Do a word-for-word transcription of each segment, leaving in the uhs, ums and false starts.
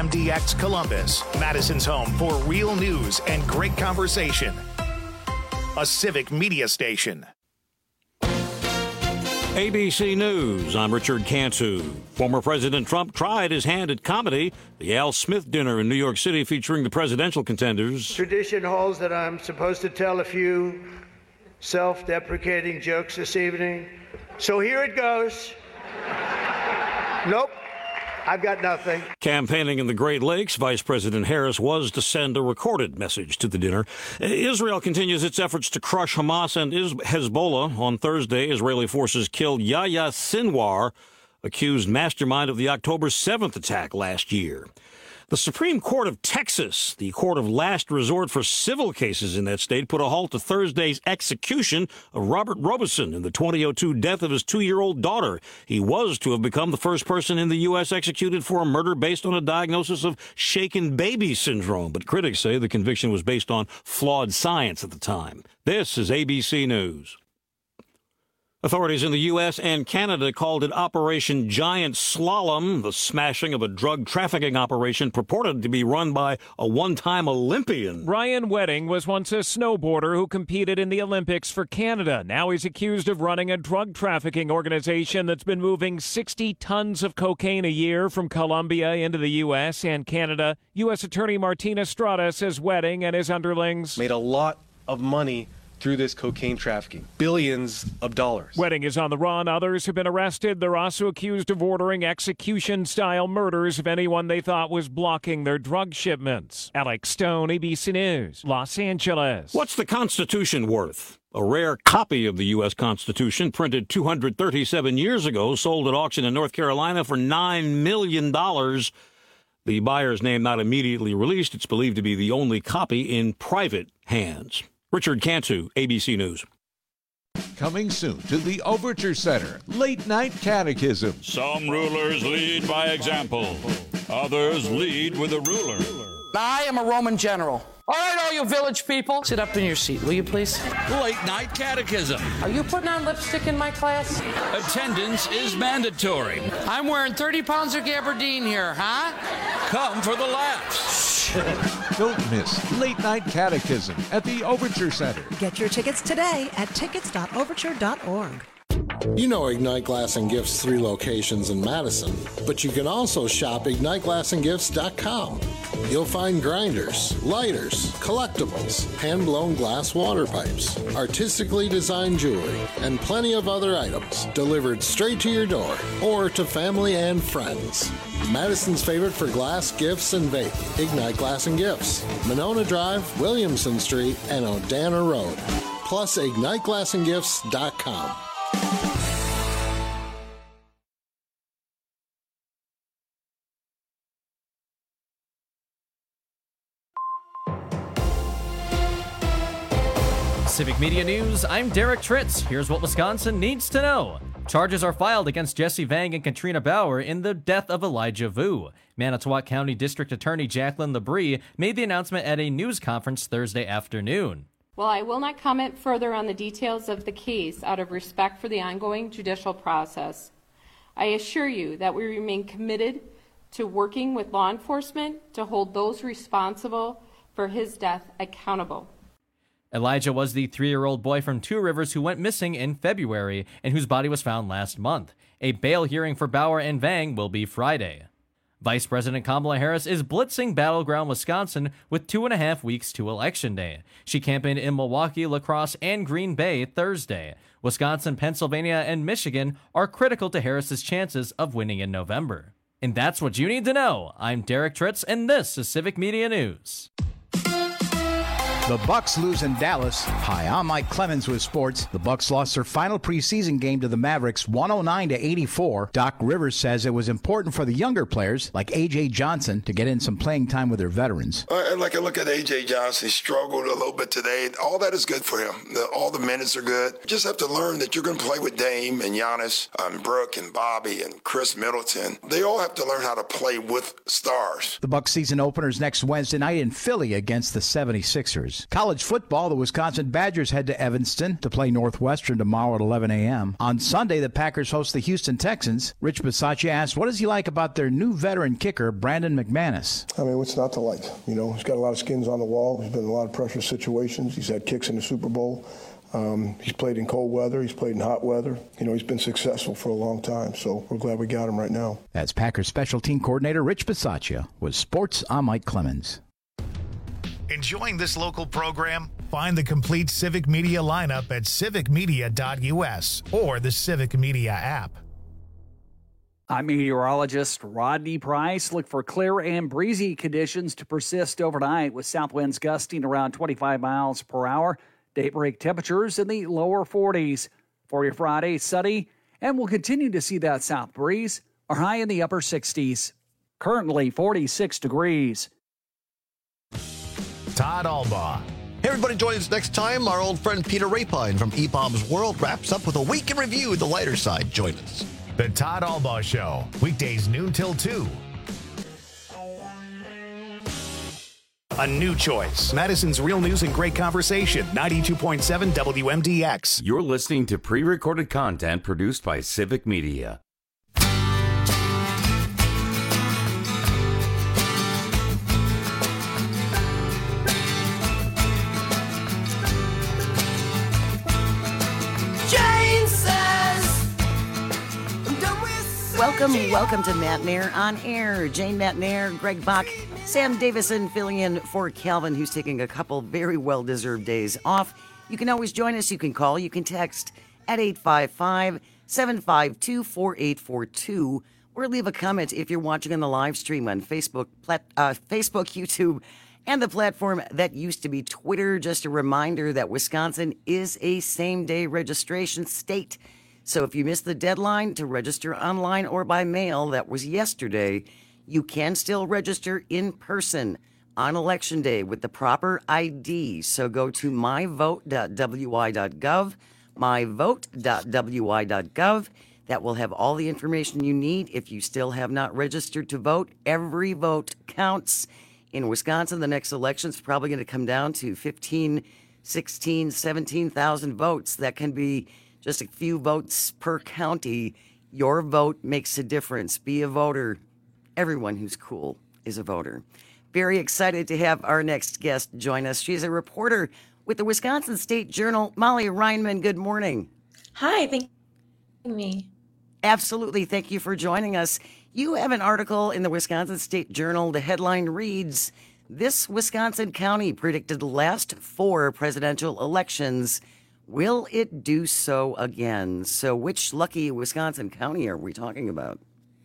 M D X Columbus, Madison's home for real news and great conversation. A civic media station. A B C News, I'm Richard Cantu. Former President Trump tried his hand at comedy. The Al Smith dinner in New York City featuring the presidential contenders. Tradition holds that I'm supposed to tell a few self-deprecating jokes this evening. So here it goes. Nope. I've got nothing. Campaigning in the Great Lakes, Vice President Harris was to send a recorded message to the dinner. Israel continues its efforts to crush Hamas and Hezbollah. On Thursday, Israeli forces killed Yahya Sinwar, accused mastermind of the October seventh attack last year. The Supreme Court of Texas, the court of last resort for civil cases in that state, put a halt to Thursday's execution of Robert Robeson in the twenty oh two death of his two-year-old daughter. He was to have become the first person in the U S executed for a murder based on a diagnosis of shaken baby syndrome, but critics say the conviction was based on flawed science at the time. This is A B C News. Authorities in the U S and Canada called it Operation Giant Slalom, the smashing of a drug trafficking operation purported to be run by a one-time Olympian. Ryan Wedding was once a snowboarder who competed in the Olympics for Canada. Now he's accused of running a drug trafficking organization that's been moving sixty tons of cocaine a year from Colombia into the U S and Canada. U S Attorney Martina Estrada says Wedding and his underlings made a lot of money through this cocaine trafficking. Billions of dollars. Wedding is on the run. Others have been arrested. They're also accused of ordering execution-style murders of anyone they thought was blocking their drug shipments. Alex Stone, A B C News, Los Angeles. What's the Constitution worth? A rare copy of the U S Constitution, printed two hundred thirty-seven years ago, sold at auction in North Carolina for nine million dollars. The buyer's name not immediately released. It's believed to be the only copy in private hands. Richard Cantu, A B C News. Coming soon to the Overture Center, Late Night Catechism. Some rulers lead by example. Others lead with a ruler. I am a Roman general. All right, all you village people, sit up in your seat, will you please? Late Night Catechism. Are you putting on lipstick in my class? Attendance is mandatory. I'm wearing thirty pounds of gabardine here, huh? Come for the laughs. Don't miss Late Night Catechism at the Overture Center. Get your tickets today at tickets dot overture dot org. You know Ignite Glass and Gifts' three locations in Madison, but you can also shop ignite glass and gifts dot com. You'll find grinders, lighters, collectibles, hand-blown glass water pipes, artistically designed jewelry, and plenty of other items delivered straight to your door or to family and friends. Madison's favorite for glass, gifts, and vape, Ignite Glass and Gifts, Monona Drive, Williamson Street, and Odana Road. Plus ignite glass and gifts dot com. Civic Media News, I'm Derek Tritz. Here's what Wisconsin needs to know. Charges are filed against Jesse Vang and Katrina Bauer in the death of Elijah Vu. Manitowoc County District Attorney Jacqueline Labrie made the announcement at a news conference Thursday afternoon. While I will not comment further on the details of the case out of respect for the ongoing judicial process, I assure you that we remain committed to working with law enforcement to hold those responsible for his death accountable. Elijah was the three-year-old boy from Two Rivers who went missing in February and whose body was found last month. A bail hearing for Bauer and Vang will be Friday. Vice President Kamala Harris is blitzing battleground Wisconsin with two and a half weeks to Election Day. She campaigned in Milwaukee, La Crosse, and Green Bay Thursday. Wisconsin, Pennsylvania, and Michigan are critical to Harris's chances of winning in November. And that's what you need to know. I'm Derek Tritz, and this is Civic Media News. The Bucks lose in Dallas. Hi, I'm Mike Clemens with sports. The Bucks lost their final preseason game to the Mavericks one oh nine to eighty-four. Doc Rivers says it was important for the younger players like A J Johnson to get in some playing time with their veterans. Uh, like I look at A J Johnson, he struggled a little bit today. All that is good for him. The, all the minutes are good. You just have to learn that you're going to play with Dame and Giannis, um, Brooke and Bobby and Chris Middleton. They all have to learn how to play with stars. The Bucks season openers next Wednesday night in Philly against the seventy-sixers. Tigers. College football, the Wisconsin Badgers head to Evanston to play Northwestern tomorrow at eleven a.m. On Sunday, the Packers host the Houston Texans. Rich Bisaccia asked, what does he like about their new veteran kicker, Brandon McManus? I mean, what's not to like? You know, he's got a lot of skins on the wall. He's been in a lot of pressure situations. He's had kicks in the Super Bowl. Um, he's played in cold weather. He's played in hot weather. You know, he's been successful for a long time, so we're glad we got him right now. That's Packers special team coordinator Rich Bisaccia with Sports. I'm Mike Clemens. Enjoying this local program? Find the complete Civic Media lineup at civic media dot u s or the Civic Media app. I'm meteorologist Rodney Price. Look for clear and breezy conditions to persist overnight with south winds gusting around twenty-five miles per hour. Daybreak temperatures in the lower forties. For your Friday, sunny, and we'll continue to see that south breeze. Our high in the upper sixties. Currently forty-six degrees. Todd Albaugh. Hey, everybody, join us next time. Our old friend Peter Rapine from E B O M's World wraps up with a week in review, the lighter side. Join us. The Todd Albaugh Show, weekdays noon till two. A new choice. Madison's Real News and Great Conversation, ninety-two point seven W M D X. You're listening to pre-recorded content produced by Civic Media. Welcome, welcome to Matt Nair on Air. Jane Matt Nair, Greg Bach, Sam Davison filling in for Calvin, who's taking a couple very well-deserved days off. You can always join us. You can call. You can text at eight five five, seven five two, four eight four two or leave a comment if you're watching on the live stream on Facebook, plat- uh, Facebook, YouTube, and the platform that used to be Twitter. Just a reminder that Wisconsin is a same-day registration state. So if you missed the deadline to register online or by mail, that was yesterday, you can still register in person on Election Day with the proper I D. So go to my vote dot w i dot gov, my vote dot w i dot gov. That will have all the information you need. If you still have not registered to vote, every vote counts. In Wisconsin, the next election is probably going to come down to fifteen, sixteen, seventeen thousand votes. That can be just a few votes per county. Your vote makes a difference. Be a voter. Everyone who's cool is a voter. Very excited to have our next guest join us. She's a reporter with the Wisconsin State Journal. Molly Reinman, good morning. Hi, thank you for having me. Absolutely. Thank you for joining us. You have an article in the Wisconsin State Journal. The headline reads, "This Wisconsin county predicted the last four presidential elections. Will it do so again?" So which lucky Wisconsin county are we talking about?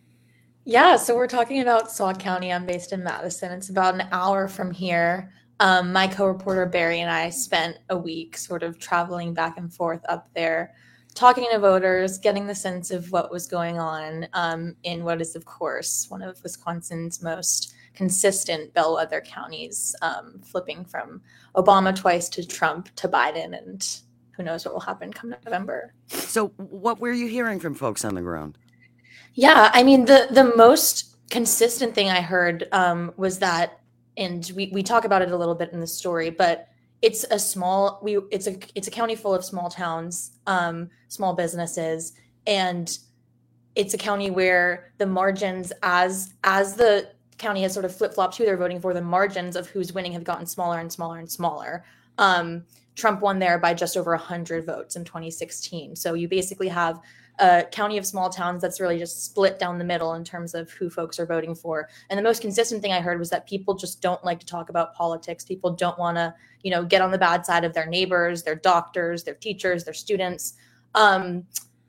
Yeah, so we're talking about Sauk County. I'm based in Madison. It's about an hour from here. Um, my co-reporter Barry and I spent a week sort of traveling back and forth up there, talking to voters, getting the sense of what was going on um, in what is, of course, one of Wisconsin's most consistent bellwether counties, um, flipping from Obama twice to Trump to Biden, and who knows what will happen come November. So what were you hearing from folks on the ground? Yeah, I mean, the the most consistent thing I heard um, was that, and we, we talk about it a little bit in the story, but it's a small, we it's a it's a county full of small towns, um, small businesses, and it's a county where the margins, as as the county has sort of flip-flopped who they're voting for, the margins of who's winning have gotten smaller and smaller and smaller. Um, Trump won there by just over one hundred votes in twenty sixteen. So you basically have a county of small towns that's really just split down the middle in terms of who folks are voting for. And the most consistent thing I heard was that people just don't like to talk about politics. People don't want to, you know, get on the bad side of their neighbors, their doctors, their teachers, their students. Um,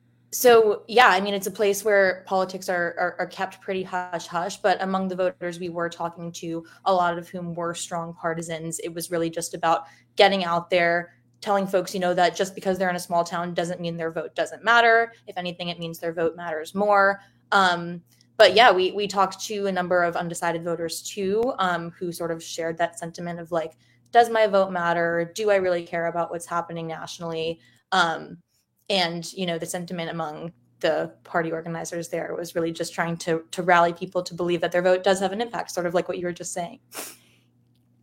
so, yeah, I mean, it's a place where politics are, are, are kept pretty hush-hush. But among the voters we were talking to, a lot of whom were strong partisans, it was really just about getting out there, telling folks, you know, that just because they're in a small town doesn't mean their vote doesn't matter. If anything, it means their vote matters more. Um, but yeah, we we talked to a number of undecided voters too, um, who sort of shared that sentiment of like, does my vote matter? Do I really care about what's happening nationally? Um, and, you know, the sentiment among the party organizers there was really just trying to to rally people to believe that their vote does have an impact, sort of like what you were just saying.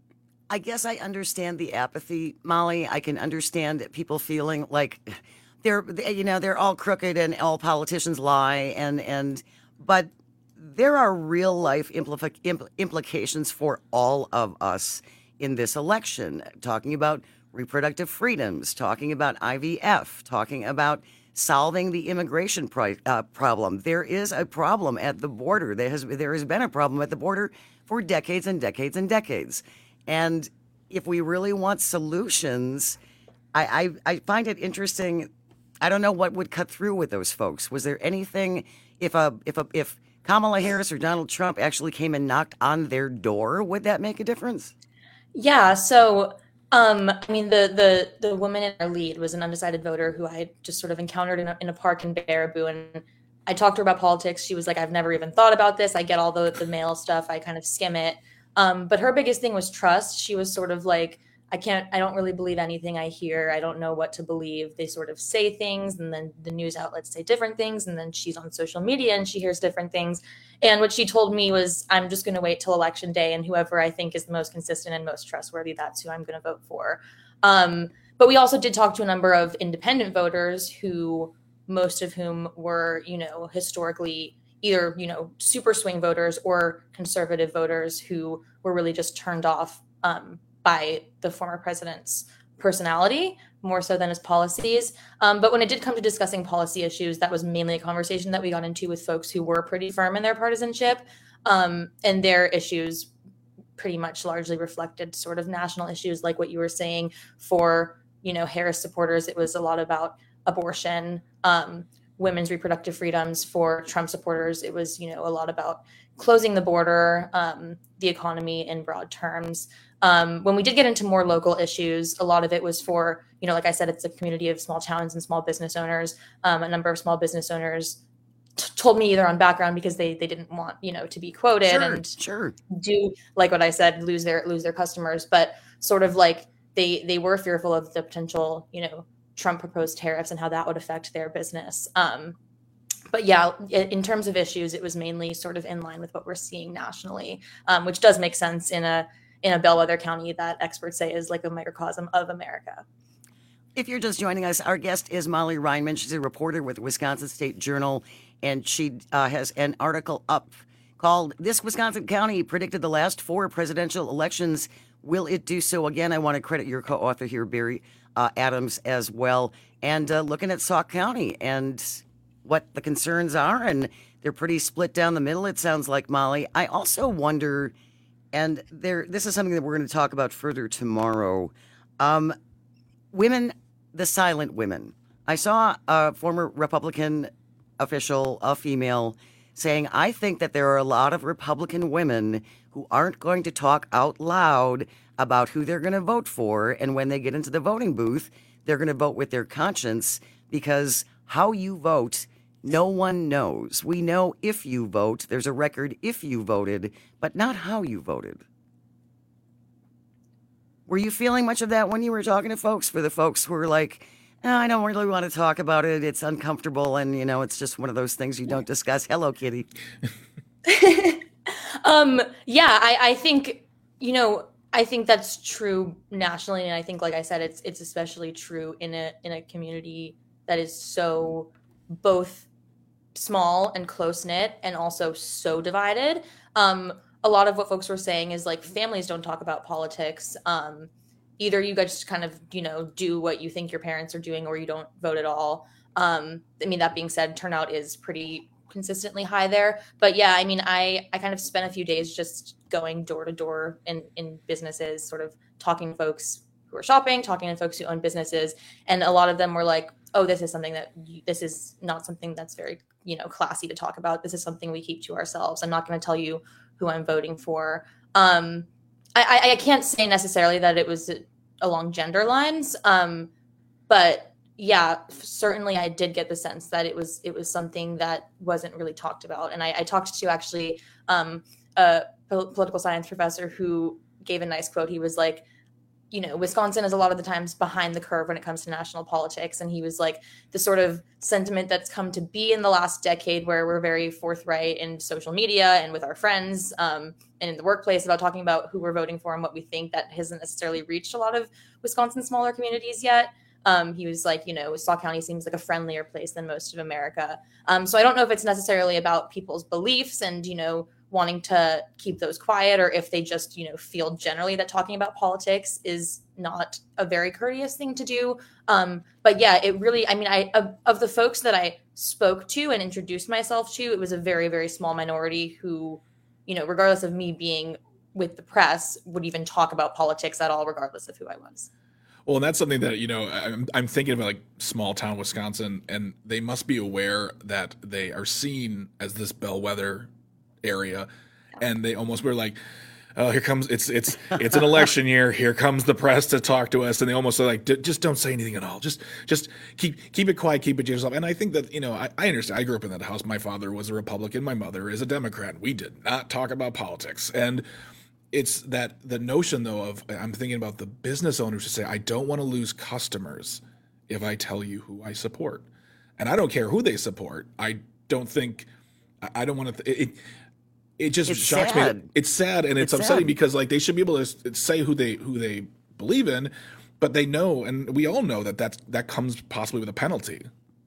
I guess I understand the apathy, Molly. I can understand people feeling like they're, you know, they're all crooked and all politicians lie, and and but there are real life impl- impl- implications for all of us in this election. Talking about reproductive freedoms, talking about I V F, talking about solving the immigration pri- uh, problem. There is a problem at the border. There has there has been a problem at the border for decades and decades and decades. And if we really want solutions, I, I, I find it interesting. I don't know what would cut through with those folks. Was there anything, if a if a if Kamala Harris or Donald Trump actually came and knocked on their door, would that make a difference? Yeah. So, um, I mean, the the the woman in our lead was an undecided voter who I just sort of encountered in a, in a park in Baraboo, and I talked to her about politics. She was like, "I've never even thought about this. I get all the the mail stuff. I kind of skim it." Um, but her biggest thing was trust. She was sort of like, I can't, I don't really believe anything I hear. I don't know what to believe. They sort of say things, and then the news outlets say different things. And then she's on social media and she hears different things. And what she told me was, I'm just going to wait till election day, and whoever I think is the most consistent and most trustworthy, that's who I'm going to vote for. Um, but we also did talk to a number of independent voters who, most of whom were, you know, historically either, you know, super swing voters or conservative voters who were really just turned off um, by the former president's personality more so than his policies. Um, but when it did come to discussing policy issues, that was mainly a conversation that we got into with folks who were pretty firm in their partisanship, um, and their issues pretty much largely reflected sort of national issues like what you were saying. For, you know, Harris supporters, it was a lot about abortion, um, women's reproductive freedoms. For Trump supporters, it was, you know, a lot about closing the border, um, the economy in broad terms. Um, when we did get into more local issues, a lot of it was for, you know, like I said, it's a community of small towns and small business owners. Um, a number of small business owners t- told me either on background because they they didn't want, you know, to be quoted Sure, and sure. do like what I said, lose their lose their customers, but sort of like they they were fearful of the potential, you know, Trump proposed tariffs and how that would affect their business. Um, but yeah, in terms of issues, it was mainly sort of in line with what we're seeing nationally, um, which does make sense in a in a bellwether county that experts say is like a microcosm of America. If you're just joining us, our guest is Molly Reinman. She's a reporter with the Wisconsin State Journal, and she uh, has an article up called "This Wisconsin County Predicted the Last Four Presidential Elections. Will it do so again?" I want to credit your co-author here, Barry uh, Adams, as well. And uh, looking at Sauk County and what the concerns are, and they're pretty split down the middle, it sounds like, Molly. I also wonder, and there, this is something that we're going to talk about further tomorrow, um, women, the silent women. I saw a former Republican official, a female, saying, I think that there are a lot of Republican women who aren't going to talk out loud about who they're going to vote for. And when they get into the voting booth, they're going to vote with their conscience, because how you vote, no one knows. We know if you vote, there's a record if you voted, but not how you voted. Were you feeling much of that when you were talking to folks? For the folks who were like, oh, I don't really want to talk about it, it's uncomfortable, and, you know, it's just one of those things you don't discuss. Hello, Kitty. um, yeah, I, I think, you know, I think that's true nationally, and I think, like I said, it's it's especially true in a in a community that is so both small and close-knit and also so divided. Um, a lot of what folks were saying is, like, families don't talk about politics. Um, either you guys just kind of, you know, do what you think your parents are doing, or you don't vote at all. Um, I mean, that being said, turnout is pretty consistently high there. But yeah, I mean, I, I kind of spent a few days just going door to door in, in businesses, sort of talking to folks who are shopping, talking to folks who own businesses. And a lot of them were like, oh, this is something that you, this is not something that's very, you know, classy to talk about. This is something we keep to ourselves. I'm not going to tell you who I'm voting for. Um, I, I, I can't say necessarily that it was along gender lines. Um, but yeah, certainly I did get the sense that it was, it was something that wasn't really talked about. And I, I talked to actually um, a political science professor who gave a nice quote. He was like, you know, Wisconsin is a lot of the times behind the curve when it comes to national politics. And he was like the sort of sentiment that's come to be in the last decade, where we're very forthright in social media and with our friends um, and in the workplace about talking about who we're voting for and what we think. That hasn't necessarily reached a lot of Wisconsin smaller communities yet. Um, he was like, you know, Sauk County seems like a friendlier place than most of America. Um, so I don't know if it's necessarily about people's beliefs and, you know, wanting to keep those quiet, or if they just, you know, feel generally that talking about politics is not a very courteous thing to do. Um, but yeah, it really, I mean, I of, of the folks that I spoke to and introduced myself to, it was a very, very small minority who, you know, regardless of me being with the press, would even talk about politics at all, regardless of who I was. Well, and that's something that, you know, I'm, I'm thinking about, like small town Wisconsin, and they must be aware that they are seen as this bellwether area, and they almost were like, oh, here comes, it's it's it's an election year, here comes the press to talk to us, and they almost are like, just don't say anything at all, just just keep keep it quiet, keep it to yourself. And I think that, you know, I, I understand. I grew up in that house. My father was a Republican, my mother is a Democrat. We did not talk about politics. And it's that the notion, though, of, I'm thinking about the business owners who say, I don't want to lose customers if I tell you who I support. And I don't care who they support. I don't think, I don't want to, th- it, it just it's shocks sad. me. It's sad, and it's, it's upsetting sad. because, like, they should be able to say who they who they believe in, but they know, and we all know that that's, that comes possibly with a penalty.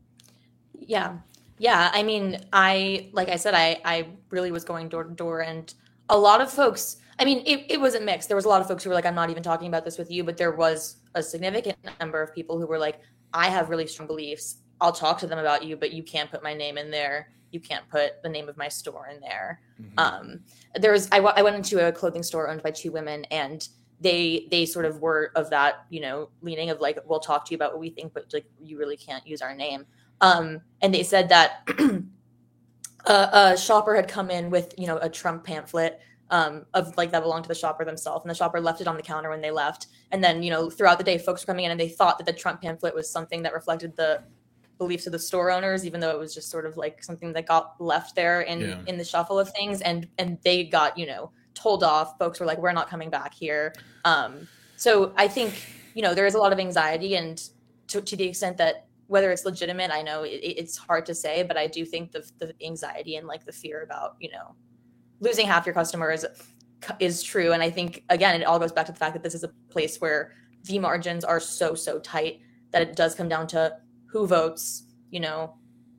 Yeah. Yeah. I mean, I, like I said, I, I really was going door to door, and a lot of folks, I mean, it, it wasn't mixed. There was a lot of folks who were like, I'm not even talking about this with you, but there was a significant number of people who were like, I have really strong beliefs. I'll talk to them about you, but you can't put my name in there. You can't put the name of my store in there. Mm-hmm. Um, there was, I, w- I went into a clothing store owned by two women, and they, they sort of were of that, you know, leaning of like, we'll talk to you about what we think, but like, you really can't use our name. Um, and they said that a, a shopper had come in with, you know, a Trump pamphlet um, of like that belonged to the shopper themselves. And the shopper left it on the counter when they left. And then, you know, throughout the day, folks were coming in and they thought that the Trump pamphlet was something that reflected the beliefs of the store owners, even though it was just sort of like something that got left there in, yeah. in the shuffle of things. And, and they got, you know, told off. Folks were like, we're not coming back here. Um, so I think, you know, there is a lot of anxiety, and to, to the extent that whether it's legitimate, I know it, it's hard to say, but I do think the, the anxiety and like the fear about, you know, losing half your customers is true. And I think, again, it all goes back to the fact that this is a place where the margins are so, so tight that it does come down to who votes, you know,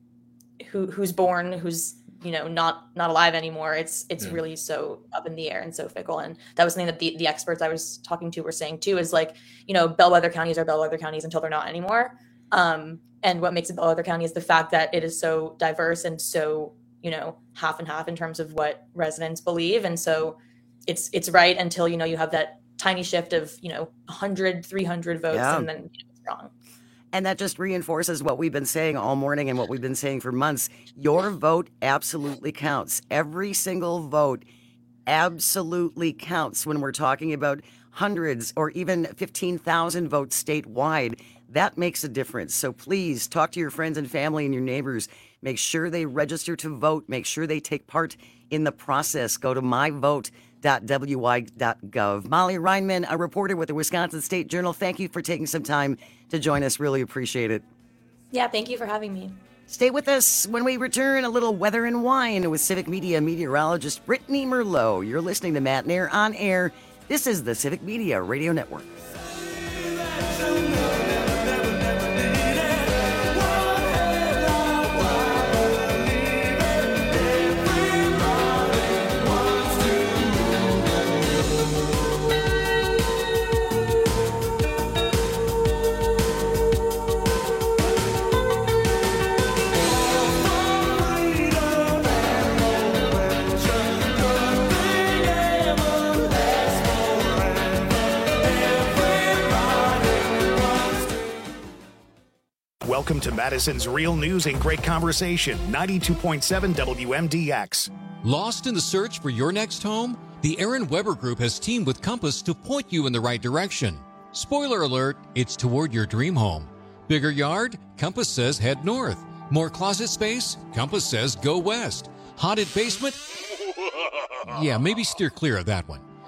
who who's born, who's, you know, not not alive anymore. It's it's yeah. really so up in the air and so fickle. And that was something that the, the experts I was talking to were saying too, is like, you know, bellwether counties are bellwether counties until they're not anymore. Um, and what makes it bellwether county is the fact that it is so diverse and so, you know, half and half in terms of what residents believe. And so it's it's right until, you know, you have that tiny shift of, you know, one hundred, three hundred votes yeah. and then you know, it's wrong. And that just reinforces what we've been saying all morning and what we've been saying for months. Your vote absolutely counts. Every single vote absolutely counts when we're talking about hundreds or even fifteen thousand votes statewide. That makes a difference. So please talk to your friends and family and your neighbors. Make sure they register to vote. Make sure they take part in the process. Go to my vote dot w y dot gov. Molly Reinman, a reporter with the Wisconsin State Journal, thank you for taking some time to join us. Really appreciate it. Yeah, thank you for having me. Stay with us when we return. A little weather and wine with Civic Media meteorologist Brittany Merlot. You're listening to Matt Nair on Air. This is the Civic Media Radio Network. Welcome to Madison's Real News and Great Conversation, ninety-two point seven W M D X. Lost in the search for your next home? The Aaron Weber Group has teamed with Compass to point you in the right direction. Spoiler alert, it's toward your dream home. Bigger yard? Compass says head north. More closet space? Compass says go west. Haunted basement? Yeah, maybe steer clear of that one.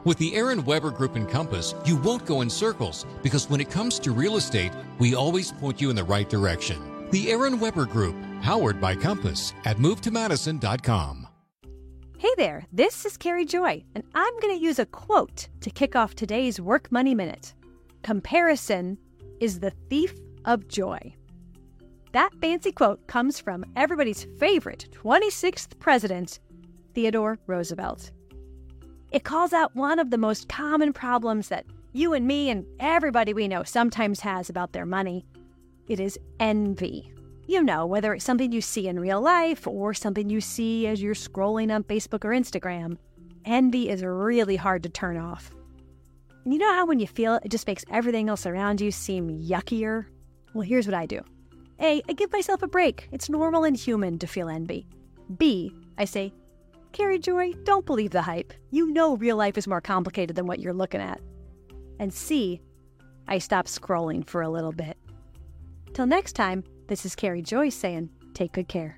With the Aaron Weber Group in Compass, you won't go in circles because when it comes to real estate, we always point you in the right direction. The Aaron Weber Group, powered by Compass at move to madison dot com. Hey there, this is Carrie Joy, and I'm going to use a quote to kick off today's Work Money Minute. Comparison is the thief of joy. That fancy quote comes from everybody's favorite twenty-sixth president, Theodore Roosevelt. It calls out one of the most common problems that you and me and everybody we know sometimes has about their money. It is envy. You know, whether it's something you see in real life or something you see as you're scrolling on Facebook or Instagram, envy is really hard to turn off. And you know how when you feel it, it just makes everything else around you seem yuckier? Well, here's what I do. A, I give myself a break. It's normal and human to feel envy. B, I say, Carrie Joy, don't believe the hype. You know real life is more complicated than what you're looking at. And C, I stop scrolling for a little bit. Till next time, this is Carrie Joy saying, take good care.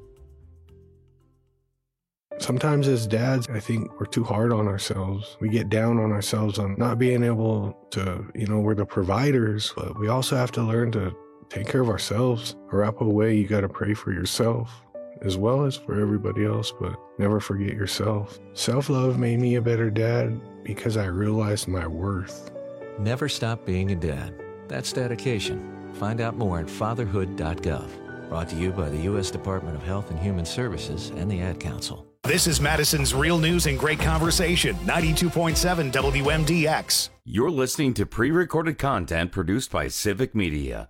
Sometimes as dads, I think we're too hard on ourselves. We get down on ourselves on not being able to, you know, we're the providers, but we also have to learn to take care of ourselves. A wrap away, you got to pray for yourself as well as for everybody else, but never forget yourself. Self-love made me a better dad because I realized my worth. Never stop being a dad. That's dedication. Find out more at fatherhood dot gov. Brought to you by the U S Department of Health and Human Services and the Ad Council. This is Madison's Real News and Great Conversation, ninety-two point seven W M D X. You're listening to pre-recorded content produced by Civic Media.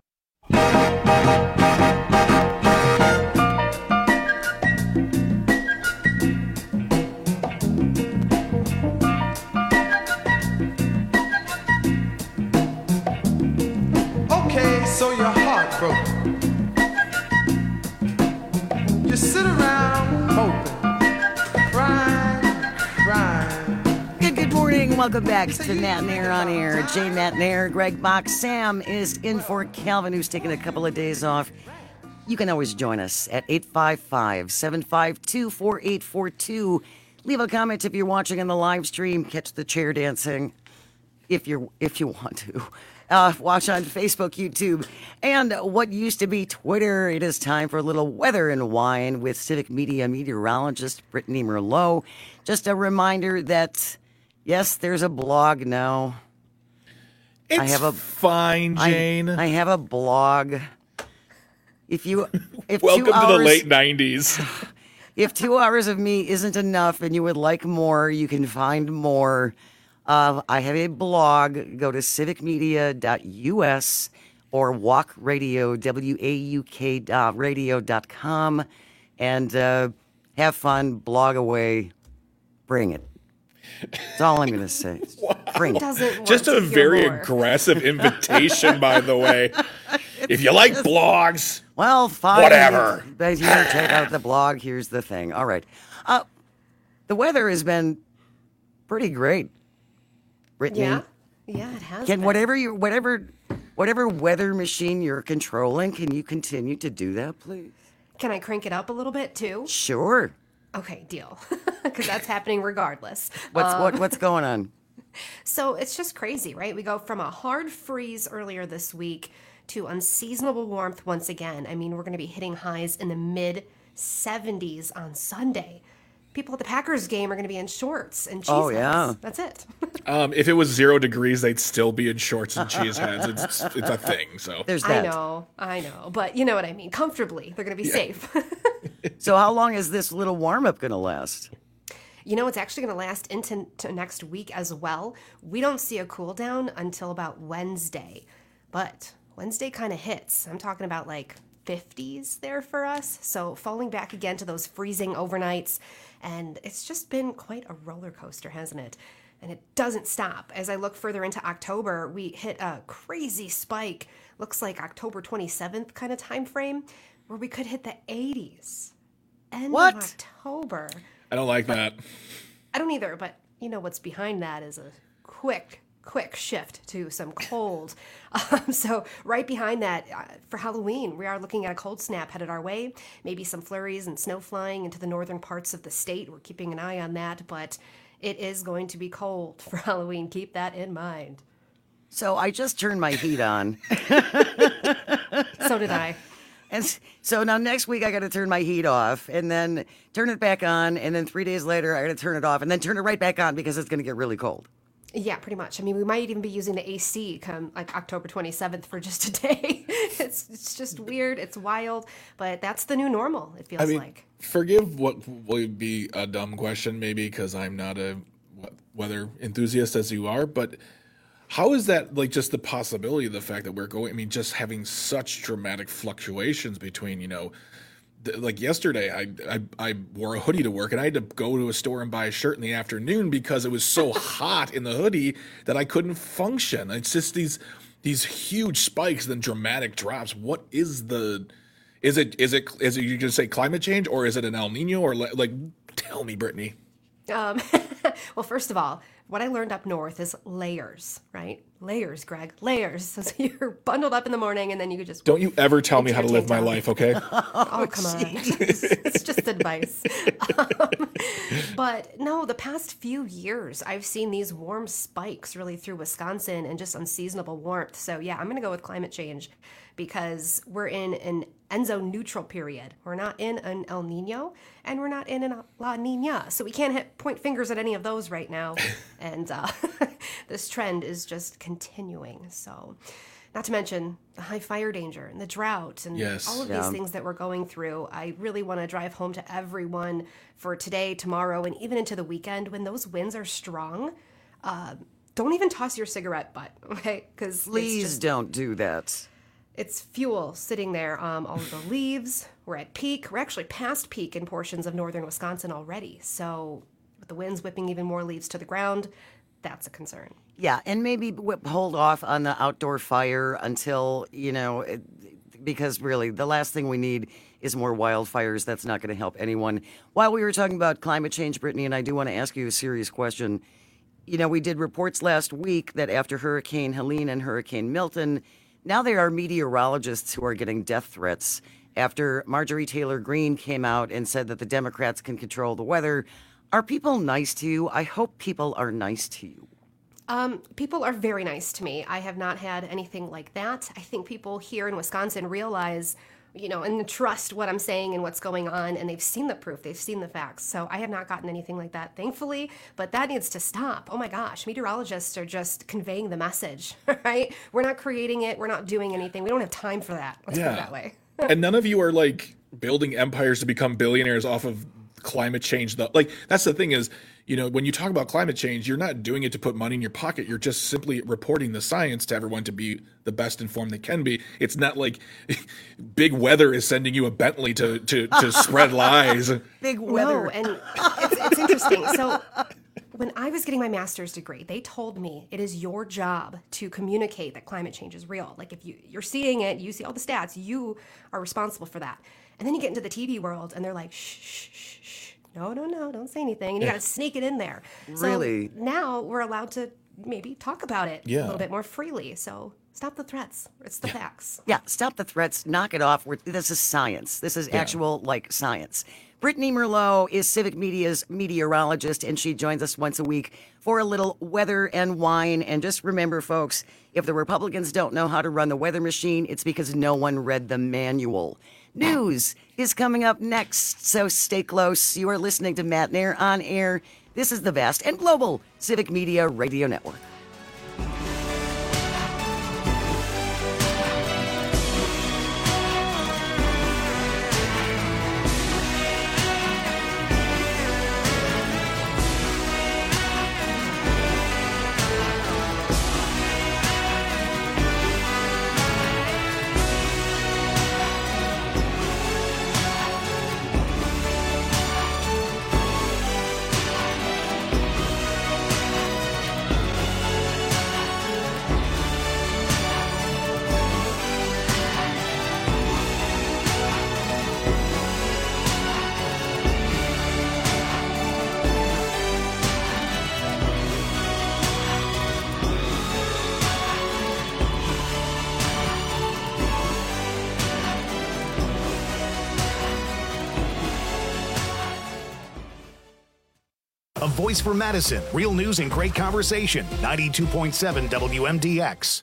So you're heartbroken. You sit around hoping, crying, crying. Good, good morning. Welcome back to Nat and Air on Air. Jane, Nat and Air, Greg Bach. Sam is in for Calvin, who's taking a couple of days off. You can always join us at eight five five, seven five two, four eight four two. Leave a comment if you're watching on the live stream. Catch the chair dancing if you're if you want to. Uh, watch on Facebook, YouTube, and what used to be Twitter. It is time for a little weather and wine with Civic Media meteorologist Brittany Merlot. Just a reminder that, yes, there's a blog now. It's I have a, fine, Jane. I, I have a blog. If you, if Welcome two to hours, the late nineties. If two hours of me isn't enough and you would like more, you can find more. Uh, I have a blog. Go to civic media dot U S or Walk Radio, W A U K dot radio dot com, and uh, have fun, blog away, bring it. That's all I'm going to say. Wow. Bring it. Just a very aggressive invitation, by the way. If you like blogs, well, fine. Whatever. But you want to check out the blog, here's the thing. All right. Uh, the weather has been pretty great. Brittany, yeah, yeah, it has. Can been. whatever you whatever whatever weather machine you're controlling, can you continue to do that, please? Can I crank it up a little bit too? Sure. Okay, deal. Because that's happening regardless. What's um, what what's going on? So it's just crazy, right? We go from a hard freeze earlier this week to unseasonable warmth once again. I mean, we're going to be hitting highs in the mid seventies on Sunday. People at the Packers game are going to be in shorts and cheese Oh, heads. yeah. That's it. um, if it was zero degrees, they'd still be in shorts and cheese heads. It's it's a thing. So There's I that. know, I know, but you know what I mean. Comfortably, they're going to be Yeah. safe. So how long is this little warm up going to last? You know, it's actually going to last into to next week as well. We don't see a cool down until about Wednesday, but Wednesday kind of hits. I'm talking about like fifties there for us. So falling back again to those freezing overnights. And it's just been quite a roller coaster, hasn't it? And it doesn't stop. As I look further into October, we hit a crazy spike. Looks like October twenty-seventh kind of time frame, where we could hit the eighties. End What? of October. I don't like that. I don't either, but you know what's behind that is a quick, quick shift to some cold. Um, so right behind that, uh, for Halloween, we are looking at a cold snap headed our way. Maybe some flurries and snow flying into the northern parts of the state. We're keeping an eye on that, but it is going to be cold for Halloween. Keep that in mind. So I just turned my heat on. So did I. And so now next week I got to turn my heat off and then turn it back on. And then three days later I got to turn it off and then turn it right back on because it's going to get really cold. Yeah, pretty much. I mean, we might even be using the A C come like October twenty-seventh for just a day. it's it's just weird. It's wild, but that's the new normal, it feels I mean, like. Forgive what will be a dumb question, maybe, because I'm not a weather enthusiast as you are, but how is that, like, just the possibility of the fact that we're going, I mean, just having such dramatic fluctuations between, you know, th- like yesterday, I, I I wore a hoodie to work, and I had to go to a store and buy a shirt in the afternoon because it was so hot in the hoodie that I couldn't function. It's just these these huge spikes, then dramatic drops. What is the, is it, is it, is it, you just say climate change, or is it an El Nino, or like, like tell me, Brittany. Um, well, first of all, what I learned up north is layers, right? Layers, Greg, layers. So you're bundled up in the morning and then you could just... Don't you ever tell me how to live my life, okay? Oh, come on. It's, it's just advice. Um, but no, the past few years, I've seen these warm spikes really through Wisconsin and just unseasonable warmth. So yeah, I'm going to go with climate change because we're in an Enzo neutral period. We're not in an El Nino and we're not in a La Nina. So we can't hit, point fingers at any of those right now. And uh, this trend is just continuing. So not to mention the high fire danger and the drought and yes. all of yeah. these things that we're going through. I really want to drive home to everyone for today, tomorrow, and even into the weekend when those winds are strong. Uh, don't even toss your cigarette butt, okay? Because please just, don't do that. It's fuel sitting there. Um, all of the leaves, we're at peak. We're actually past peak in portions of northern Wisconsin already. So with the winds whipping even more leaves to the ground, that's a concern. Yeah, and maybe whip, hold off on the outdoor fire until, you know, it, because really the last thing we need is more wildfires. That's not going to help anyone. While we were talking about climate change, Brittany, and I do want to ask you a serious question. You know, we did reports last week that after Hurricane Helene and Hurricane Milton, now there are meteorologists who are getting death threats after Marjorie Taylor Greene came out and said that the Democrats can control the weather. Are people nice to you? I hope people are nice to you. Um, people are very nice to me. I have not had anything like that. I think people here in Wisconsin realize, you know, and trust what I'm saying and what's going on, and they've seen the proof, they've seen the facts. So I have not gotten anything like that, thankfully, but that needs to stop. Oh my gosh, meteorologists are just conveying the message, right? We're not creating it, we're not doing anything. We don't have time for that. Let's yeah. put it that way. And none of you are like building empires to become billionaires off of climate change. Though, like that's the thing is, you know, when you talk about climate change, you're not doing it to put money in your pocket. You're just simply reporting the science to everyone to be the best informed they can be. It's not like big weather is sending you a Bentley to to, to spread lies. Big weather. No, and it's, it's interesting. So when I was getting my master's degree, they told me it is your job to communicate that climate change is real. Like if you, you're seeing it, you see all the stats, you are responsible for that. And then you get into the T V world and they're like, shh, shh, shh, shh. No, no, no, don't say anything. And you got to sneak it in there. Really? So now we're allowed to maybe talk about it Yeah. a little bit more freely. So stop the threats. It's the facts. Yeah, stop the threats. Knock it off. We're, this is science. This is Yeah. actual, like, science. Brittany Merlot is Civic Media's meteorologist, and she joins us once a week for a little weather and wine. And just remember, folks, if the Republicans don't know how to run the weather machine, it's because no one read the manual. News is coming up next, so stay close. You are listening to Matt Nair on Air. This is the vast and global Civic Media Radio Network. voice for Madison. Real news and great conversation. ninety-two point seven W M D X.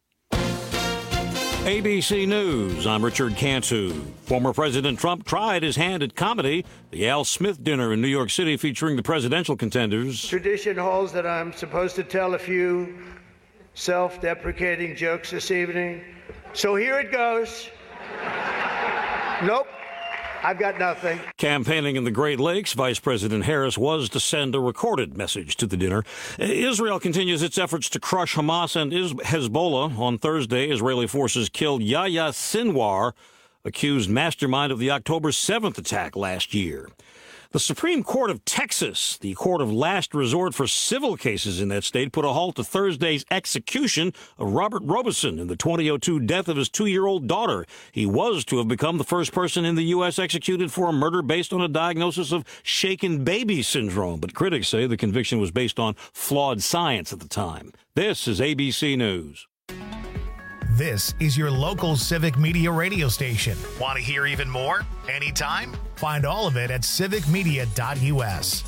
A B C News, I'm Richard Cantu. Former President Trump tried his hand at comedy. The Al Smith dinner in New York City featuring the presidential contenders. Tradition holds that I'm supposed to tell a few self-deprecating jokes this evening. So here it goes. Nope. I've got nothing. Campaigning in the Great Lakes, Vice President Harris was to send a recorded message to the dinner. Israel continues its efforts to crush Hamas and Hezbollah. On Thursday, Israeli forces killed Yahya Sinwar, accused mastermind of the October seventh attack last year. The Supreme Court of Texas, the court of last resort for civil cases in that state, put a halt to Thursday's execution of Robert Robeson in the twenty oh two death of his two-year-old daughter. He was to have become the first person in the U S executed for a murder based on a diagnosis of shaken baby syndrome, but critics say the conviction was based on flawed science at the time. This is A B C News. This is your local civic media radio station. Want to hear even more? Anytime? Find all of it at civic media dot U S.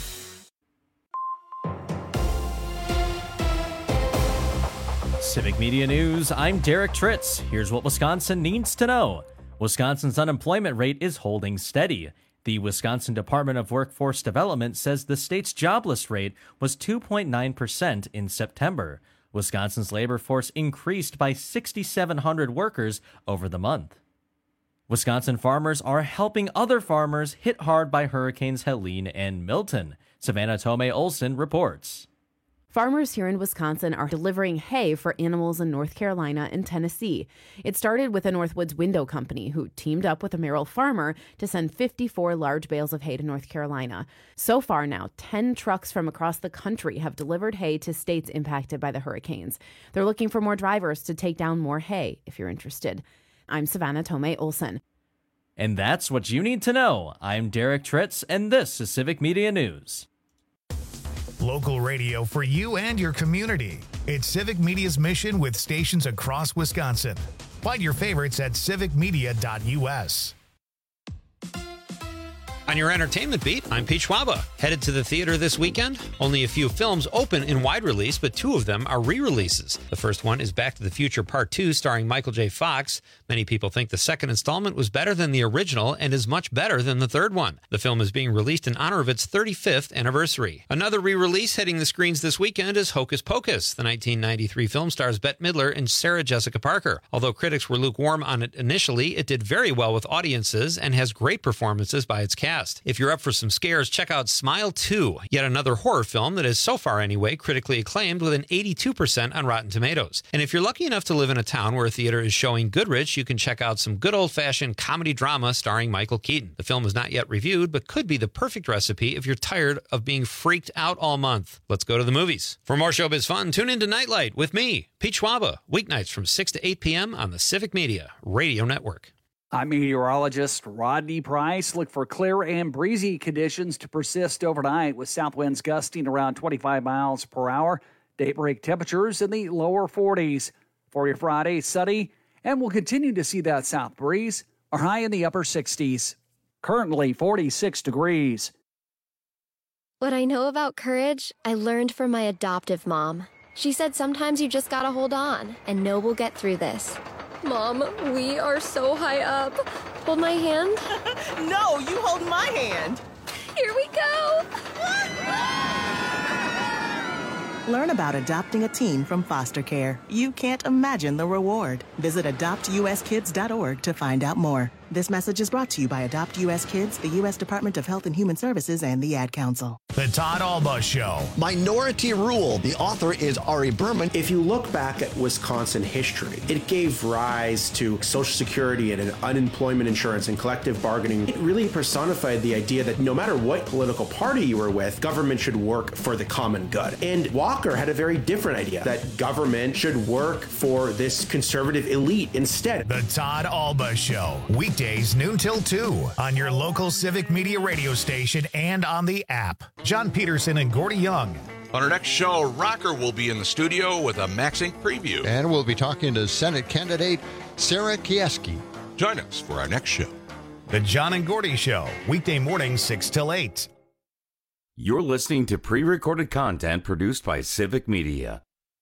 Civic Media News, I'm Derek Tritz. Here's what Wisconsin needs to know. Wisconsin's unemployment rate is holding steady. The Wisconsin Department of Workforce Development says the state's jobless rate was two point nine percent in September. Wisconsin's labor force increased by six thousand seven hundred workers over the month. Wisconsin farmers are helping other farmers hit hard by Hurricanes Helene and Milton. Savannah Tomei Olson reports. Farmers here in Wisconsin are delivering hay for animals in North Carolina and Tennessee. It started with a Northwoods Window Company, who teamed up with a Merrill farmer to send fifty-four large bales of hay to North Carolina. So far now, ten trucks from across the country have delivered hay to states impacted by the hurricanes. They're looking for more drivers to take down more hay, if you're interested. I'm Savannah Tomei Olson. And that's what you need to know. I'm Derek Tritz, and this is Civic Media News. Local radio for you and your community. It's Civic Media's mission with stations across Wisconsin. Find your favorites at civic media dot U S. On your entertainment beat, I'm Pete Schwaba. Headed to the theater this weekend? Only a few films open in wide release, but two of them are re-releases. The first one is Back to the Future Part two, starring Michael J. Fox. Many people think the second installment was better than the original and is much better than the third one. The film is being released in honor of its thirty-fifth anniversary. Another re-release hitting the screens this weekend is Hocus Pocus. The nineteen ninety-three film stars Bette Midler and Sarah Jessica Parker. Although critics were lukewarm on it initially, it did very well with audiences and has great performances by its cast. If you're up for some scares, check out Smile two, yet another horror film that is, so far anyway, critically acclaimed with an eighty-two percent on Rotten Tomatoes. And if you're lucky enough to live in a town where a theater is showing Goodrich, you can check out some good old-fashioned comedy drama starring Michael Keaton. The film is not yet reviewed, but could be the perfect recipe if you're tired of being freaked out all month. Let's go to the movies. For more showbiz fun, tune in to Nightlight with me, Pete Schwaba, weeknights from six to eight p.m. on the Civic Media Radio Network. I'm meteorologist Rodney Price. Look for clear and breezy conditions to persist overnight with south winds gusting around twenty-five miles per hour. Daybreak temperatures in the lower forties. For your Friday, sunny, and we'll continue to see that south breeze. Our high in the upper sixties. Currently forty-six degrees. What I know about courage, I learned from my adoptive mom. She said sometimes you just gotta hold on and know we'll get through this. Mom, we are so high up. Hold my hand. No, you hold my hand. Here we go. Learn about adopting a teen from foster care. You can't imagine the reward. Visit adopt u s kids dot org to find out more. This message is brought to you by Adopt U S Kids, the U S Department of Health and Human Services, and the Ad Council. The Todd Alba Show. Minority Rule. The author is Ari Berman. If you look back at Wisconsin history, it gave rise to Social Security and unemployment insurance and collective bargaining. It really personified the idea that no matter what political party you were with, government should work for the common good. And Walker had a very different idea, that government should work for this conservative elite instead. The Todd Alba Show. Weekdays noon till two on your local Civic Media radio station and on the app. John Peterson and Gordy Young. On our next show, Rocker will be in the studio with a MaxInc preview. And we'll be talking to Senate candidate Sarah Kieski. Join us for our next show. The John and Gordy Show, weekday morning six till eight. You're listening to pre-recorded content produced by Civic Media.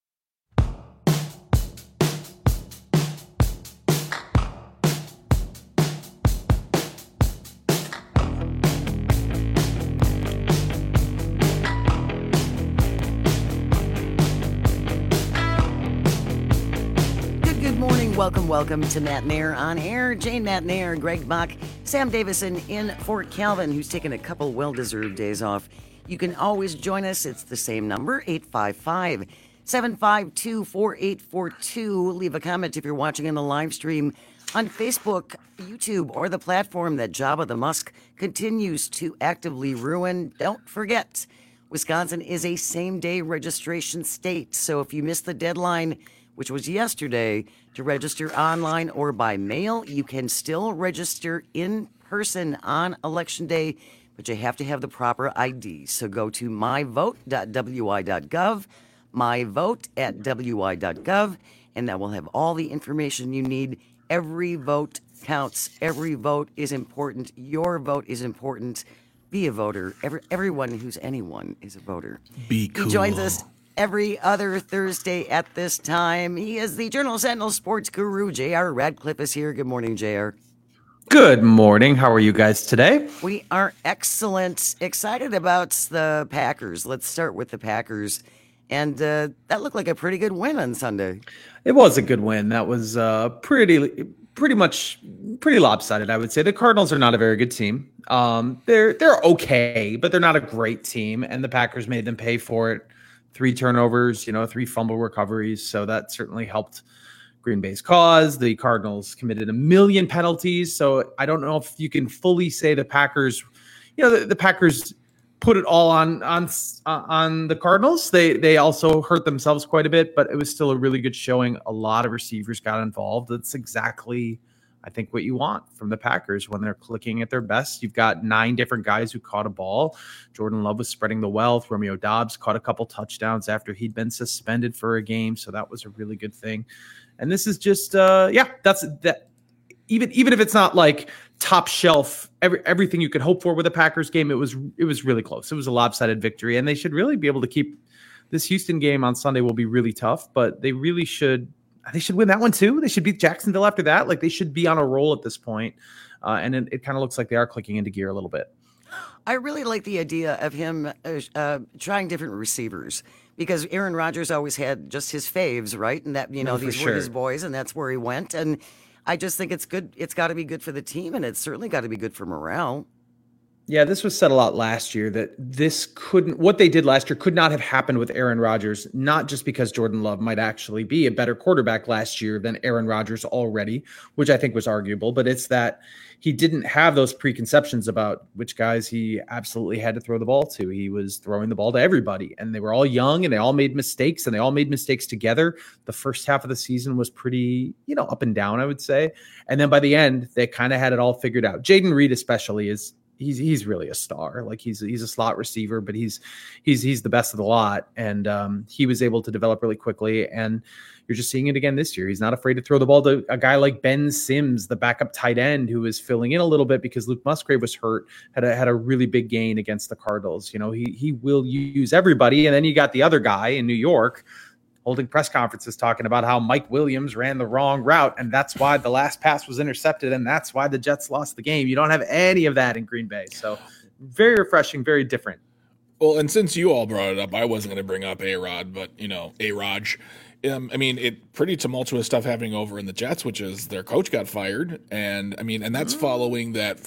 Welcome, welcome to Matt Nair on Air. Jane Matt Nair, Greg Bach, Sam Davison in Fort Calvin, who's taken a couple well-deserved days off. You can always join us. It's the same number, eight five five, seven five two, four eight four two. Leave a comment if you're watching in the live stream on Facebook, YouTube, or the platform that Jabba the Musk continues to actively ruin. Don't forget, Wisconsin is a same-day registration state, so if you missed the deadline, which was yesterday, to register online or by mail, you can still register in person on Election Day, but you have to have the proper I D. So go to my vote dot w i dot gov, myvote at w i dot gov, and that will have all the information you need. Every vote counts. Every vote is important. Your vote is important. Be a voter. Every, everyone who's anyone is a voter. Be cool. He joins us every other Thursday at this time. He is the Journal Sentinel sports guru. J R Radcliffe is here. Good morning, J R. Good morning. How are you guys today? We are excellent. Excited about the Packers. Let's start with the Packers. And uh, that looked like a pretty good win on Sunday. It was a good win. That was uh, pretty, pretty much pretty lopsided, I would say. The Cardinals are not a very good team. Um, they're they're okay, but they're not a great team. And the Packers made them pay for it. Three turnovers, you know, three fumble recoveries. So that certainly helped Green Bay's cause. The Cardinals committed a million penalties. So I don't know if you can fully say the Packers, you know, the, the Packers put it all on on uh, on the Cardinals. They they also hurt themselves quite a bit, but it was still a really good showing. A lot of receivers got involved. That's exactly, I think, what you want from the Packers when they're clicking at their best. You've got nine different guys who caught a ball. Jordan Love was spreading the wealth. Romeo Doubs caught a couple touchdowns after he'd been suspended for a game, so that was a really good thing. And this is just, uh, yeah, that's that. Even even if it's not like top shelf, every, everything you could hope for with a Packers game, it was it was really close. It was a lopsided victory, and they should really be able to keep this Houston game on Sunday. Will be really tough, but they really should. They should win that one too. They should beat Jacksonville after that. Like they should be on a roll at this point. Uh, and it, it kind of looks like they are clicking into gear a little bit. I really like the idea of him uh, uh, trying different receivers because Aaron Rodgers always had just his faves, right? And that, you know, No, these sure. were his boys and that's where he went. And I just think it's good. It's got to be good for the team and it's certainly got to be good for morale. Yeah, this was said a lot last year that this couldn't, what they did last year could not have happened with Aaron Rodgers, not just because Jordan Love might actually be a better quarterback last year than Aaron Rodgers already, which I think was arguable, but it's that he didn't have those preconceptions about which guys he absolutely had to throw the ball to. He was throwing the ball to everybody, and they were all young, and they all made mistakes, and they all made mistakes together. The first half of the season was pretty, you know, up and down, I would say. And then by the end, they kind of had it all figured out. Jaden Reed especially is He's he's really a star. Like he's he's a slot receiver, but he's he's he's the best of the lot. And um, he was able to develop really quickly. And you're just seeing it again this year. He's not afraid to throw the ball to a guy like Ben Sims, the backup tight end, who was filling in a little bit because Luke Musgrave was hurt. Had a, had a really big gain against the Cardinals. You know, he he will use everybody. And then you got the other guy in New York holding press conferences talking about how Mike Williams ran the wrong route, and that's why the last pass was intercepted, and that's why the Jets lost the game. You don't have any of that in Green Bay. So very refreshing, very different. Well, and since you all brought it up, I wasn't going to bring up A-Rod, but, you know, A-Raj. Um, I mean, it pretty tumultuous stuff happening over in the Jets, which is their coach got fired, and, I mean, and that's following that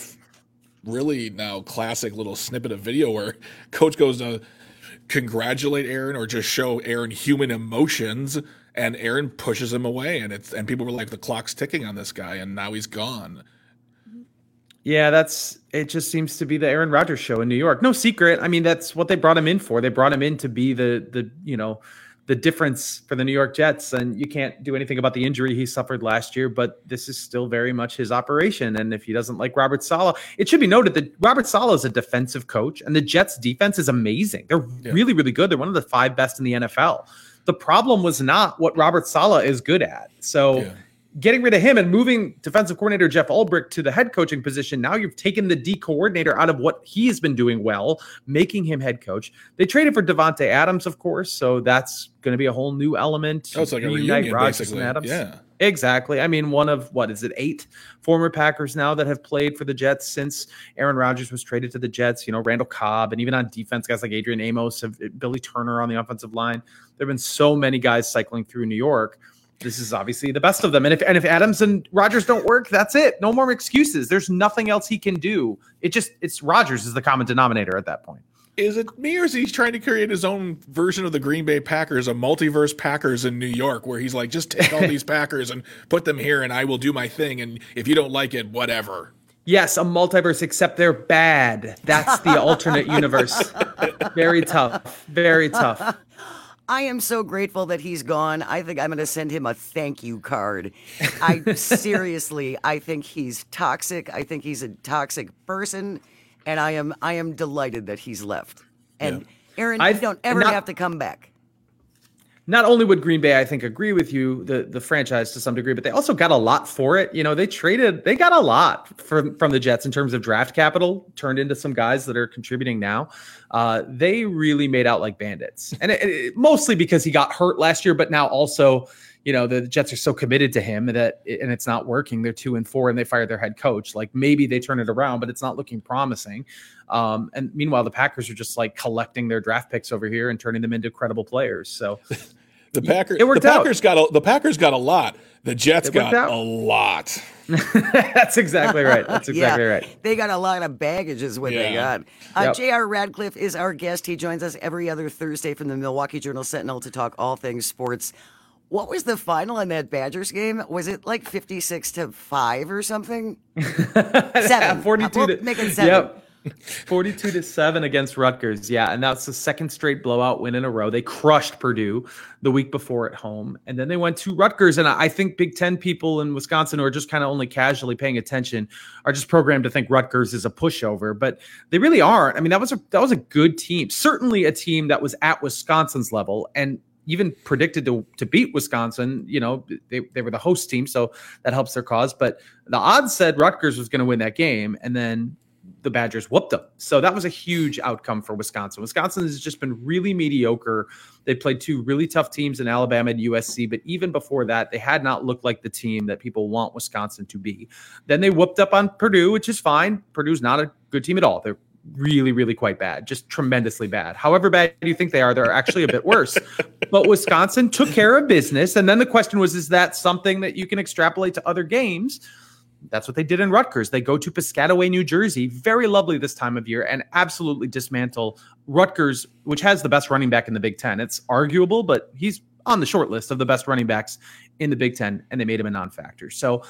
really now classic little snippet of video where coach goes to congratulate Aaron or just show Aaron human emotions, and Aaron pushes him away, and it's and people were like, the clock's ticking on this guy, and now he's gone. Yeah, that's it. Just seems to be the Aaron Rodgers show in New York. No secret. I mean, that's what they brought him in for. They brought him in to be the the you know the difference for the New York Jets, and you can't do anything about the injury he suffered last year, but this is still very much his operation. And if he doesn't like Robert Saleh, it should be noted that Robert Saleh is a defensive coach, and the Jets defense is amazing. They're yeah. really, really good. They're one of the five best in the N F L. The problem was not what Robert Saleh is good at. So yeah. getting rid of him and moving defensive coordinator Jeff Ulbrich to the head coaching position, now you've taken the D coordinator out of what he's been doing well, making him head coach. They traded for Devontae Adams, of course, so that's going to be a whole new element. Oh, it's like a Reunite reunion, Rodgers basically. and Adams. Yeah. Exactly. I mean, one of, what is it, eight former Packers now that have played for the Jets since Aaron Rodgers was traded to the Jets. You know, Randall Cobb, and even on defense, guys like Adrian Amos, have, Billy Turner on the offensive line. There have been so many guys cycling through New York. This is obviously the best of them. And if and if Adams and Rodgers don't work, that's it. No more excuses. There's nothing else he can do. It just, it's Rodgers is the common denominator at that point. Is it me, or is he trying to create his own version of the Green Bay Packers, a multiverse Packers in New York, where he's like, just take all these Packers and put them here and I will do my thing. And if you don't like it, whatever. Yes, a multiverse, except they're bad. That's the alternate universe. Very tough. Very tough. I am so grateful that he's gone. I think I'm going to send him a thank you card. I seriously, I think he's toxic. I think he's a toxic person. And I am I am delighted that he's left. And yeah. Aaron, I, you don't ever not, have to come back. Not only would Green Bay, I think, agree with you, the, the franchise to some degree, but they also got a lot for it. You know, they traded, they got a lot from, from the Jets in terms of draft capital, turned into some guys that are contributing now. Uh, they really made out like bandits. And it, it, mostly because he got hurt last year, but now also, you know, the Jets are so committed to him that, and it's not working. They're two and four and they fired their head coach. Like maybe they turn it around, but it's not looking promising. Um, and meanwhile, the Packers are just like collecting their draft picks over here and turning them into credible players. So the Packers, it worked the out. Packers got a, the Packers got a lot. The Jets it got a lot. That's exactly right. That's exactly yeah, right. They got a lot of baggage is what yeah. they got. Uh, Yep. J R. Radcliffe is our guest. He joins us every other Thursday from the Milwaukee Journal-Sentinel to talk all things sports. What was the final in that Badgers game? Was it like fifty-six to five or something? Seven. forty-two We'll to, make it seven. Yep. forty-two to seven against Rutgers. Yeah. And that's the second straight blowout win in a row. They crushed Purdue the week before at home. And then they went to Rutgers. And I think Big Ten people in Wisconsin who are just kind of only casually paying attention are just programmed to think Rutgers is a pushover, but they really aren't. I mean, that was a, that was a good team. Certainly a team that was at Wisconsin's level and even predicted to, to beat Wisconsin. You know, they, they were the host team, so that helps their cause. But the odds said Rutgers was going to win that game, and then the Badgers whooped them. So that was a huge outcome for Wisconsin. Wisconsin has just been really mediocre. They played two really tough teams in Alabama and U S C, but even before that, they had not looked like the team that people want Wisconsin to be. Then they whooped up on Purdue, which is fine. Purdue's not a good team at all. They're really, really quite bad, just tremendously bad. However bad you think they are, they're actually a bit worse. But Wisconsin took care of business. And then the question was, is that something that you can extrapolate to other games? That's what they did in Rutgers. They go to Piscataway, New Jersey, very lovely this time of year, and absolutely dismantle Rutgers, which has the best running back in the Big Ten. It's arguable, but he's on the short list of the best running backs in the Big Ten, and they made him a non-factor. So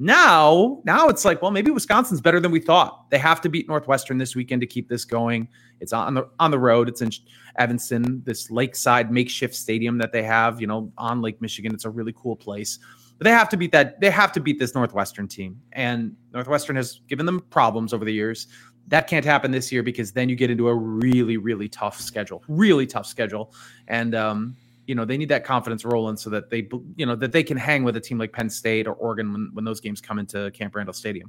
Now, now it's like, well, maybe Wisconsin's better than we thought. They have to beat Northwestern this weekend to keep this going. It's on the on the road. It's in Evanston, this lakeside makeshift stadium that they have, you know, on Lake Michigan. It's a really cool place. But they have to beat that. They have to beat this Northwestern team. And Northwestern has given them problems over the years. That can't happen this year because then you get into a really, really tough schedule. Really tough schedule. And um you know, they need that confidence rolling so that they, you know, that they can hang with a team like Penn State or Oregon when, when those games come into Camp Randall Stadium.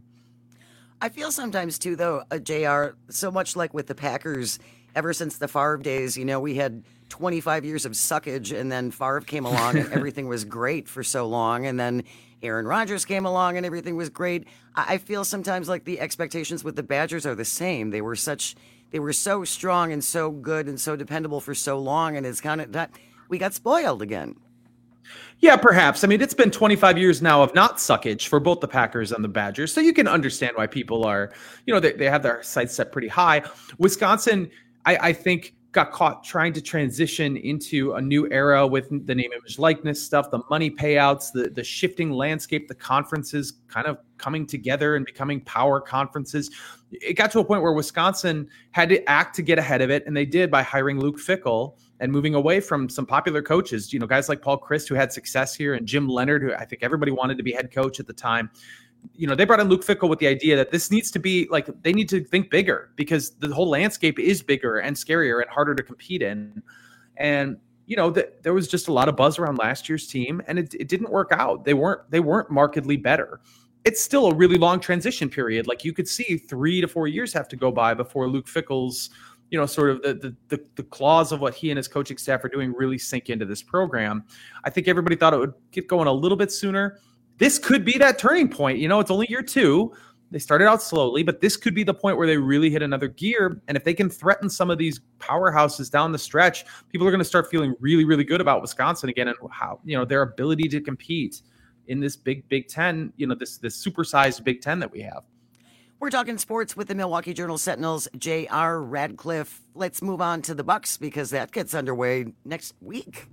I feel sometimes too, though, uh, J R, so much like with the Packers, ever since the Favre days, you know, we had twenty-five years of suckage and then Favre came along and everything was great for so long. And then Aaron Rodgers came along and everything was great. I, I feel sometimes like the expectations with the Badgers are the same. They were such, they were so strong and so good and so dependable for so long. And it's kind of that. We got spoiled again. Yeah, perhaps. I mean, it's been twenty-five years now of not suckage for both the Packers and the Badgers. So you can understand why people are, you know, they, they have their sights set pretty high. Wisconsin, I, I think, got caught trying to transition into a new era with the name, image, likeness stuff, the money payouts, the, the shifting landscape, the conferences kind of coming together and becoming power conferences. It got to a point where Wisconsin had to act to get ahead of it, and they did by hiring Luke Fickell and moving away from some popular coaches, you know, guys like Paul Chryst, who had success here, and Jim Leonard, who I think everybody wanted to be head coach at the time. You know, they brought in Luke Fickell with the idea that this needs to be like, they need to think bigger because the whole landscape is bigger and scarier and harder to compete in. And you know, that there was just a lot of buzz around last year's team, and it, it didn't work out. They weren't they weren't markedly better. It's still a really long transition period. Like you could see three to four years have to go by before Luke Fickell's, you know, sort of the, the the the claws of what he and his coaching staff are doing really sink into this program. I think everybody thought it would get going a little bit sooner. This could be that turning point. You know, it's only year two. They started out slowly, but this could be the point where they really hit another gear. And if they can threaten some of these powerhouses down the stretch, people are going to start feeling really, really good about Wisconsin again and how, you know, their ability to compete in this big Big Ten, you know, this this supersized Big Ten that we have. We're talking sports with the Milwaukee Journal Sentinel's J R Radcliffe. Let's move on to the Bucks because that gets underway next week.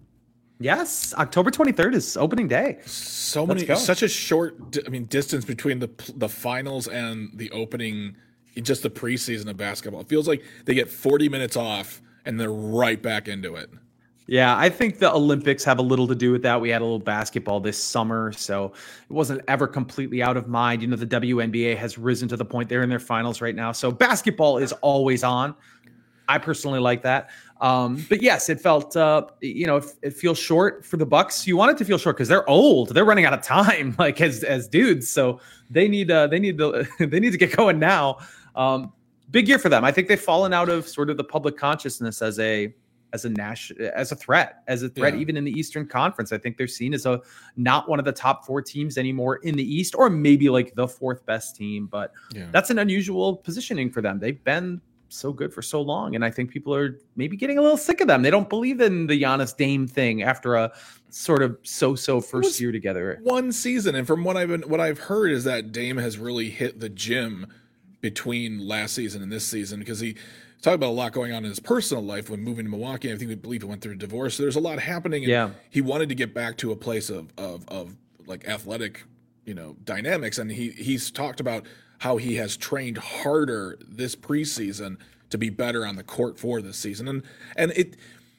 Yes, October twenty-third is opening day. So many, such a short, I mean, distance between the the finals and the opening, just the preseason of basketball. It feels like they get forty minutes off and they're right back into it. Yeah, I think the Olympics have a little to do with that. We had a little basketball this summer, so it wasn't ever completely out of mind. You know, the W N B A has risen to the point they're in their finals right now. So basketball is always on. I personally like that. Um, but yes, it felt, uh, you know, it, it feels short for the Bucks. You want it to feel short because they're old. They're running out of time, like as as dudes. So they need uh, they need to they need to get going now. Um, big year for them. I think they've fallen out of sort of the public consciousness as a as a national as a threat, as a threat, yeah. Even in the Eastern Conference. I think they're seen as a not one of the top four teams anymore in the East, or maybe like the fourth best team. But yeah. That's an unusual positioning for them. They've been so good for so long, and I think people are maybe getting a little sick of them. They don't believe in the Giannis Dame thing after a sort of so-so first year together. One season, and from what I've been, what I've heard is that Dame has really hit the gym between last season and this season because he talked about a lot going on in his personal life when moving to Milwaukee. I think we believe he went through a divorce. So there's a lot happening. And yeah, he wanted to get back to a place of of of like athletic, you know, dynamics, and he he's talked about how he has trained harder this preseason to be better on the court for this season. And and it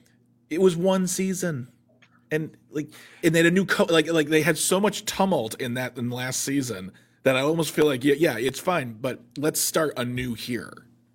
it was one season. And like and they had a new co- like like they had so much tumult in that in last season that I almost feel like yeah, yeah, it's fine, but let's start anew here.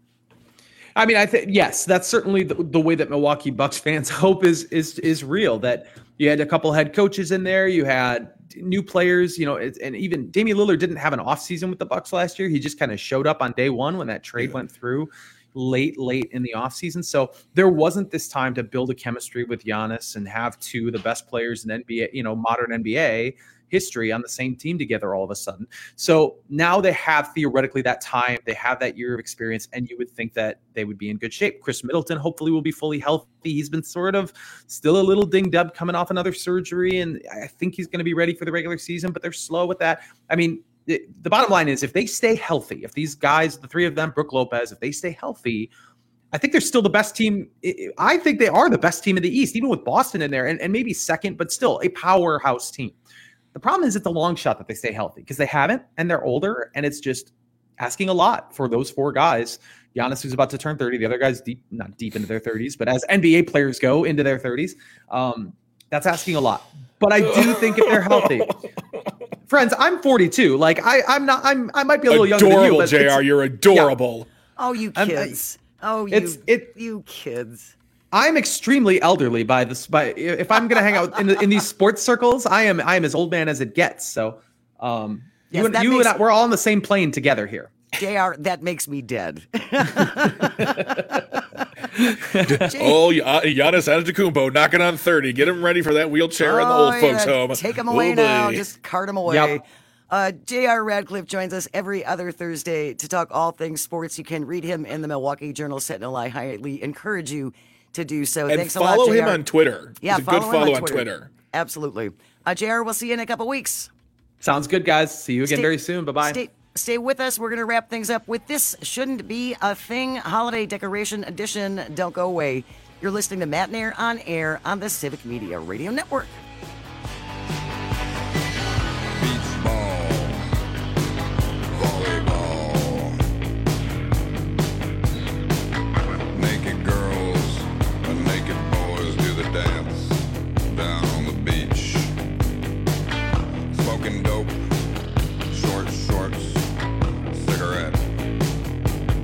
I mean, I think yes, that's certainly the, the way that Milwaukee Bucks fans hope is is is real. That you had a couple head coaches in there, you had new players, you know, and even Damian Lillard didn't have an offseason with the Bucks last year. He just kind of showed up on day one when that trade yeah. went through late, late in the offseason. So there wasn't this time to build a chemistry with Giannis and have two of the best players in N B A, you know, modern N B A history on the same team together all of a sudden. So now they have theoretically that time, they have that year of experience, and you would think that they would be in good shape. Chris Middleton hopefully will be fully healthy. He's been sort of still a little dinged up coming off another surgery, and I think he's going to be ready for the regular season, but they're slow with that. I mean, the, the bottom line is if they stay healthy, if these guys, the three of them, Brook Lopez, if they stay healthy, I think they're still the best team. I think they are the best team in the East, even with Boston in there, and, and maybe second, but still a powerhouse team. The problem is it's a long shot that they stay healthy because they haven't, and they're older, and it's just asking a lot for those four guys. Giannis, who's about to turn thirty, the other guys deep, not deep into their thirties, but as N B A players go into their thirties, um, that's asking a lot. But I do think if they're healthy, friends, I'm forty-two. Like I, I'm not. I'm. I might be a little adorable, younger than you. But J R, you're adorable. Yeah. Oh, you kids. I, oh, you. It's, it, you kids. I'm extremely elderly by this. By if I'm going to hang out in the, in these sports circles, I am I am as old man as it gets. So, um, yes, you, and, you makes, and I, we're all on the same plane together here. J R, that makes me dead. Oh, Giannis Antetokounmpo knocking on thirty. Get him ready for that wheelchair oh, in the old yeah. folks' home. Take him away oh, now. boy. Just cart him away. Yep. Uh, J R Radcliffe joins us every other Thursday to talk all things sports. You can read him in the Milwaukee Journal Sentinel. I highly encourage you to do so. And Thanks follow a lot, J R. him on Twitter. Yeah, He's a follow good follow him on, on Twitter. Twitter. Absolutely. Uh, J R, we'll see you in a couple weeks. Sounds good, guys. See you again stay, very soon. Bye-bye. Stay, stay with us. We're going to wrap things up with This Shouldn't Be a Thing Holiday Decoration Edition. Don't go away. You're listening to Matt Nair on air on the Civic Media Radio Network.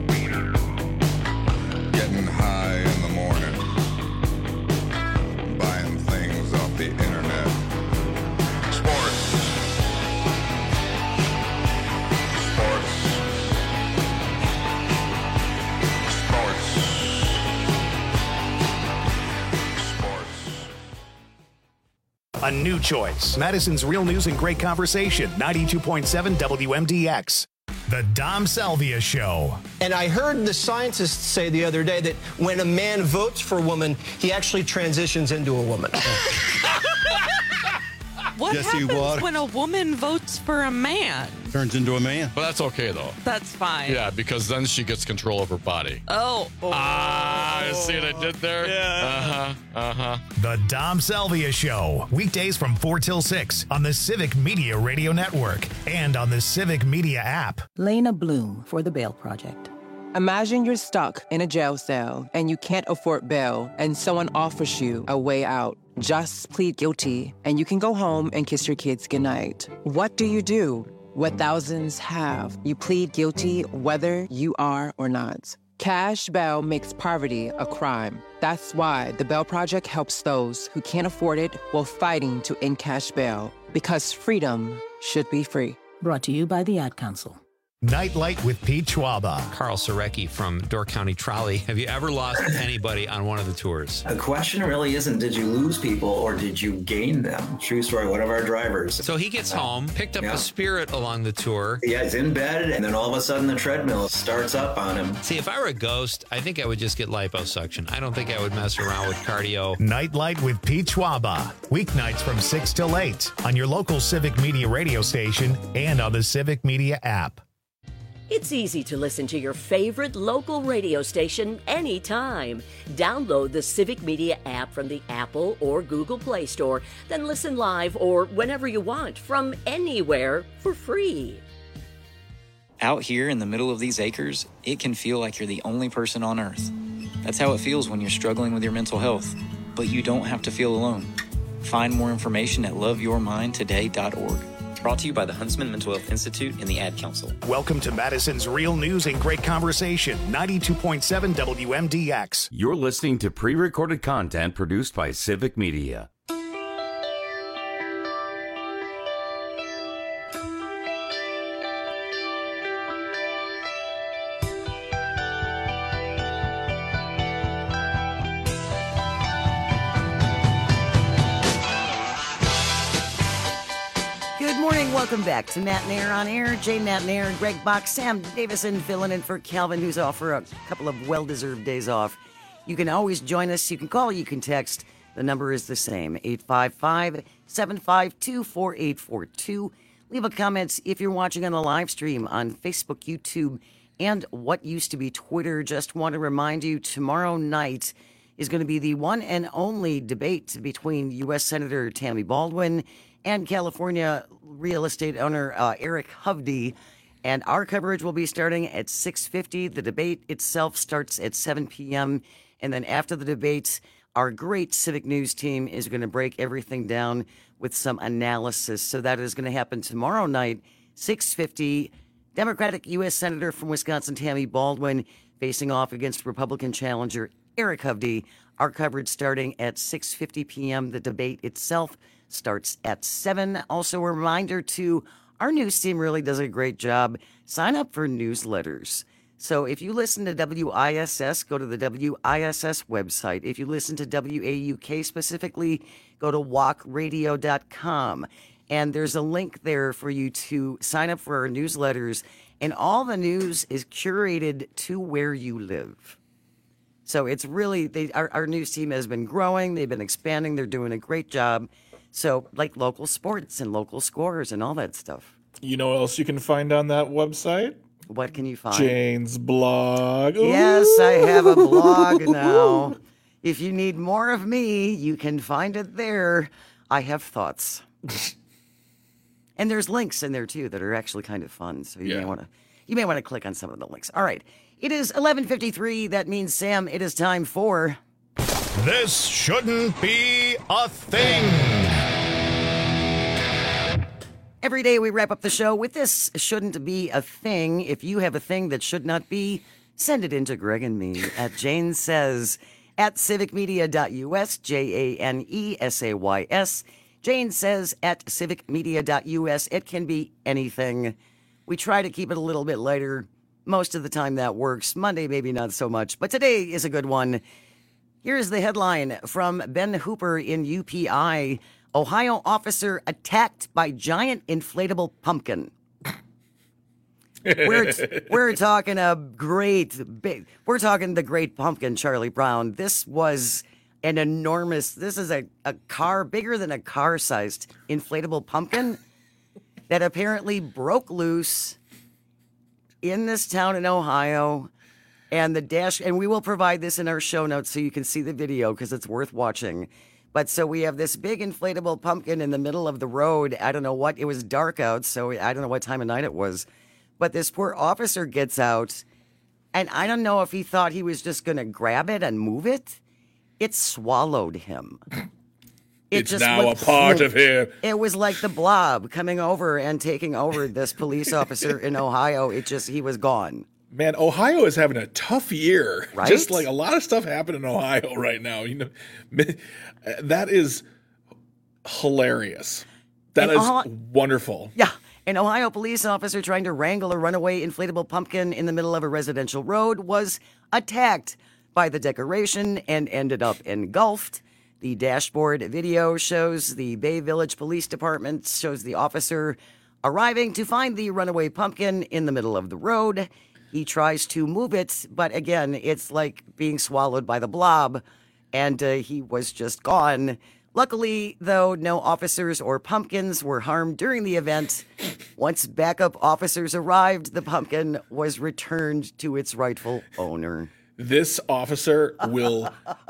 Getting high in the morning. a new choice. Madison's Real News and Great Conversation, ninety-two point seven W M D X. The Dom Salvia Show. And I heard the scientists say the other day that when a man votes for a woman, he actually transitions into a woman. What Yes, he happens would. when a woman votes for a man? Turns into a man. But that's okay, though. That's fine. Yeah, because then she gets control of her body. Oh. oh. Ah, you see what I did there? Yeah. Uh-huh, uh-huh. The Dom Salvia Show. Weekdays from four till six on the Civic Media Radio Network and on the Civic Media app. Lena Bloom for the Bail Project. Imagine you're stuck in a jail cell and you can't afford bail and someone offers you a way out. Just plead guilty and you can go home and kiss your kids goodnight. What do you do? What thousands have. You plead guilty whether you are or not. Cash bail makes poverty a crime. That's why the Bail Project helps those who can't afford it while fighting to end cash bail. Because freedom should be free. Brought to you by the Ad Council. Nightlight with Pete Schwaba. Carl Sorecki from Door County Trolley. Have you ever lost anybody on one of the tours? The question really isn't did you lose people or did you gain them? True story, one of our drivers. So he gets home, picked up Yeah. a Spirit along the tour. Yeah, he's in bed, and then all of a sudden the treadmill starts up on him. See, if I were a ghost, I think I would just get liposuction. I don't think I would mess around with cardio. Nightlight with Pete Schwaba. Weeknights from six till eight on your local Civic Media radio station and on the Civic Media app. It's easy to listen to your favorite local radio station anytime. Download the Civic Media app from the Apple or Google Play Store, then listen live or whenever you want from anywhere for free. Out here in the middle of these acres, it can feel like you're the only person on Earth. That's how it feels when you're struggling with your mental health. But you don't have to feel alone. Find more information at love your mind today dot org. Brought to you by the Huntsman Mental Health Institute and the Ad Council. Welcome to Madison's Real News and Great Conversation, ninety-two point seven W M D X. You're listening to pre-recorded content produced by Civic Media. Good morning. Welcome back to Matt Nair on Air. Jane Matt Nair, Greg Bach, Sam Davison filling in for Calvin, who's off for a couple of well-deserved days off. You can always join us. You can call, you can text. The number is the same, eight five five, seven five two, four eight four two. Leave a comment if you're watching on the live stream on Facebook, YouTube, and what used to be Twitter. Just want to remind you, tomorrow night is going to be the one and only debate between U S Senator Tammy Baldwin and California real estate owner uh, Eric Hovde. And our coverage will be starting at six fifty. The debate itself starts at seven p.m. And then after the debate, our great Civic News team is going to break everything down with some analysis. So that is going to happen tomorrow night, six fifty. Democratic U S Senator from Wisconsin, Tammy Baldwin, facing off against Republican challenger Eric Hovde. Our coverage starting at six fifty p.m. The debate itself starts at seven. Also, a reminder to our news team really does a great job. Sign up for newsletters. So if you listen to W I S S, go to the W I S S website. If you listen to W A U K specifically, go to walk radio dot com. And there's a link there for you to sign up for our newsletters. And all the news is curated to where you live. So it's really, they, our, our news team has been growing. They've been expanding. They're doing a great job. So like local sports and local scores and all that stuff. You know what else you can find on that website? What can you find? Jane's blog. Yes, I have a blog now. If you need more of me, you can find it there. I have thoughts. And there's links in there too that are actually kind of fun. So you Yeah. may want to you may want to click on some of the links. All right. It is eleven fifty-three. That means, Sam, it is time for This Shouldn't Be a Thing. Every day we wrap up the show with This Shouldn't Be a Thing. If you have a thing that should not be, send it in to Greg and me at Jane Says at civic media dot U S, J A N E S A Y S. Jane Says at civic media dot U S. It can be anything. We try to keep it a little bit lighter. Most of the time that works. Monday, maybe not so much. But today is a good one. Here's the headline from Ben Hooper in U P I. Ohio officer attacked by giant inflatable pumpkin. we're, we're talking a great, big, we're talking the great pumpkin, Charlie Brown. This was an enormous, this is a, a car, bigger than a car-sized inflatable pumpkin that apparently broke loose in this town in Ohio. And the dash, and we will provide this in our show notes so you can see the video because it's worth watching. But so we have this big inflatable pumpkin in the middle of the road. I don't know what, it was dark out, so I don't know what time of night it was. But this poor officer gets out, and I don't know if he thought he was just going to grab it and move it. It swallowed him. It it's just now went, a part of him. It was like the Blob coming over and taking over this police officer in Ohio. It just, he was gone. Man, Ohio is having a tough year. Right? Just like a lot of stuff happening in Ohio right now. You know, that is hilarious. That And is Ohio- wonderful. Yeah. An Ohio police officer trying to wrangle a runaway inflatable pumpkin in the middle of a residential road was attacked by the decoration and ended up engulfed. The dashboard video shows the Bay Village Police Department, shows the officer arriving to find the runaway pumpkin in the middle of the road. He tries to move it, but again, it's like being swallowed by the Blob, and uh, he was just gone. Luckily, though, no officers or pumpkins were harmed during the event. Once backup officers arrived, the pumpkin was returned to its rightful owner. This officer will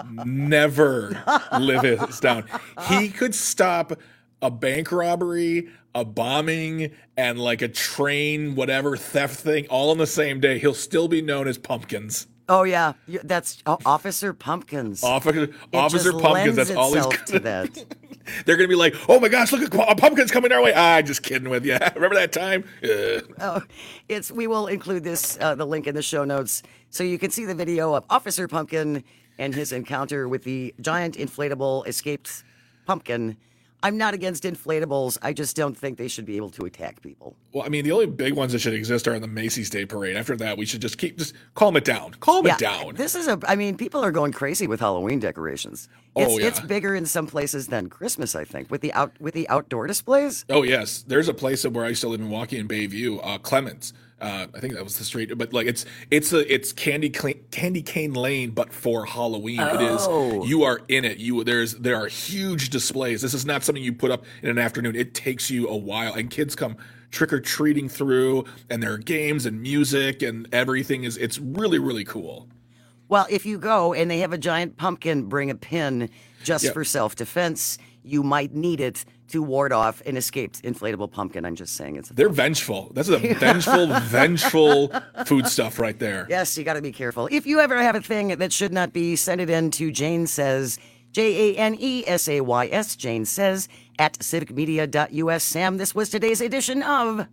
never live this down. He could stop a bank robbery, a bombing, and like a train, whatever, theft thing, all on the same day. He'll still be known as Pumpkins. Oh, yeah. You- That's uh, Officer Pumpkins. Officer, It Officer just Pumpkins, lends that's all he's itself to that. They're going to be like, oh my gosh, look at a pumpkin's coming our way. Ah, just kidding with you. Remember that time? Ugh. Oh, it's. We will include this, uh, the link in the show notes, so you can see the video of Officer Pumpkin and his encounter with the giant inflatable escaped pumpkin. I'm not against inflatables. I just don't think they should be able to attack people. Well, I mean, the only big ones that should exist are in the Macy's Day Parade. After that, we should just keep, just calm it down. Calm Yeah, it down. This is a. I mean, people are going crazy with Halloween decorations. Oh, It's, yeah. it's bigger in some places than Christmas, I think, with the out with the outdoor displays. Oh, yes. There's a place where I used to live in Milwaukee in Bayview, uh, Clements. Uh, I think that was the street, but like it's it's a it's Candy Cl- Candy Cane Lane, but for Halloween. It Oh. is you are in it. You there's there are huge displays. This is not something you put up in an afternoon. It takes you a while, and kids come trick or treating through, and there are games and music and everything is. It's really really cool. Well, if you go and they have a giant pumpkin, bring a pin just Yep. for self-defense. You might need it to ward off an escaped inflatable pumpkin. I'm just saying it's. A They're vengeful. That's a vengeful, vengeful food stuff right there. Yes, you got to be careful. If you ever have a thing that should not be, send it in to Jane Says, J A N E S A Y S, Jane Says, at civic media dot U S. Sam, this was today's edition of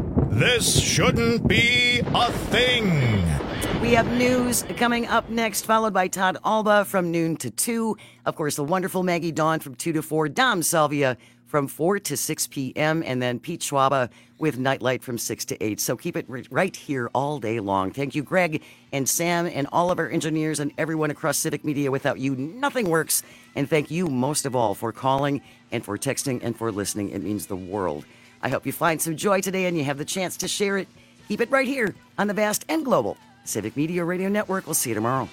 This Shouldn't Be a Thing. We have news coming up next, followed by Todd Alba from noon to two. Of course, the wonderful Maggie Dawn from two to four. Dom Salvia from four to six p.m. And then Pete Schwaba with Nightlight from six to eight. So keep it ri- right here all day long. Thank you, Greg and Sam and all of our engineers and everyone across Civic Media. Without you, nothing works. And thank you most of all for calling and for texting and for listening. It means the world. I hope you find some joy today and you have the chance to share it. Keep it right here on the vast and global Civic Media Radio Network. We'll see you tomorrow.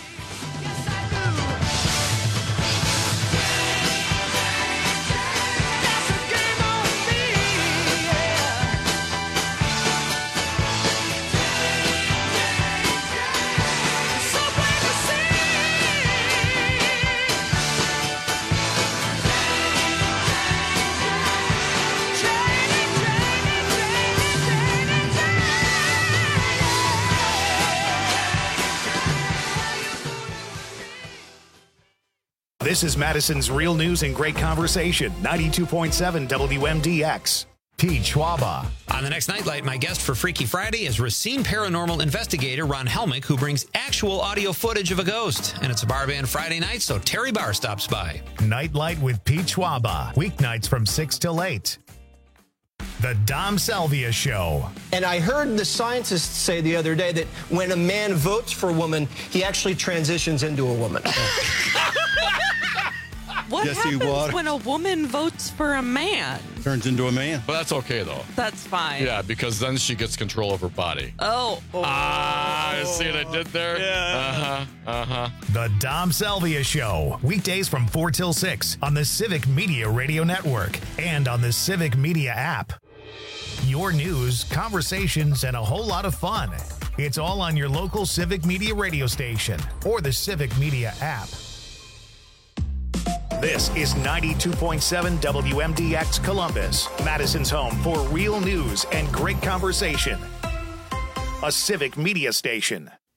This is Madison's Real News and Great Conversation, ninety-two point seven W M D X. Pete Schwaba. On the next Nightlight, my guest for Freaky Friday is Racine paranormal investigator Ron Helmick, who brings actual audio footage of a ghost. And it's a bar band Friday night, so Terry Barr stops by. Nightlight with Pete Schwaba. Weeknights from six till eight. The Dom Salvia Show. And I heard the scientists say the other day that when a man votes for a woman, he actually transitions into a woman. What Jesse happens Watters. when a woman votes for a man? Turns into a man. But that's okay, though. That's fine. Yeah, because then she gets control of her body. Oh. oh. Ah, you see what I did there? Yeah. Uh-huh, uh-huh. The Dom Salvia Show, weekdays from four till six on the Civic Media Radio Network and on the Civic Media app. Your news, conversations, and a whole lot of fun. It's all on your local Civic Media radio station or the Civic Media app. This is ninety-two point seven W M D X Columbus, Madison's home for real news and great conversation. A Civic Media station.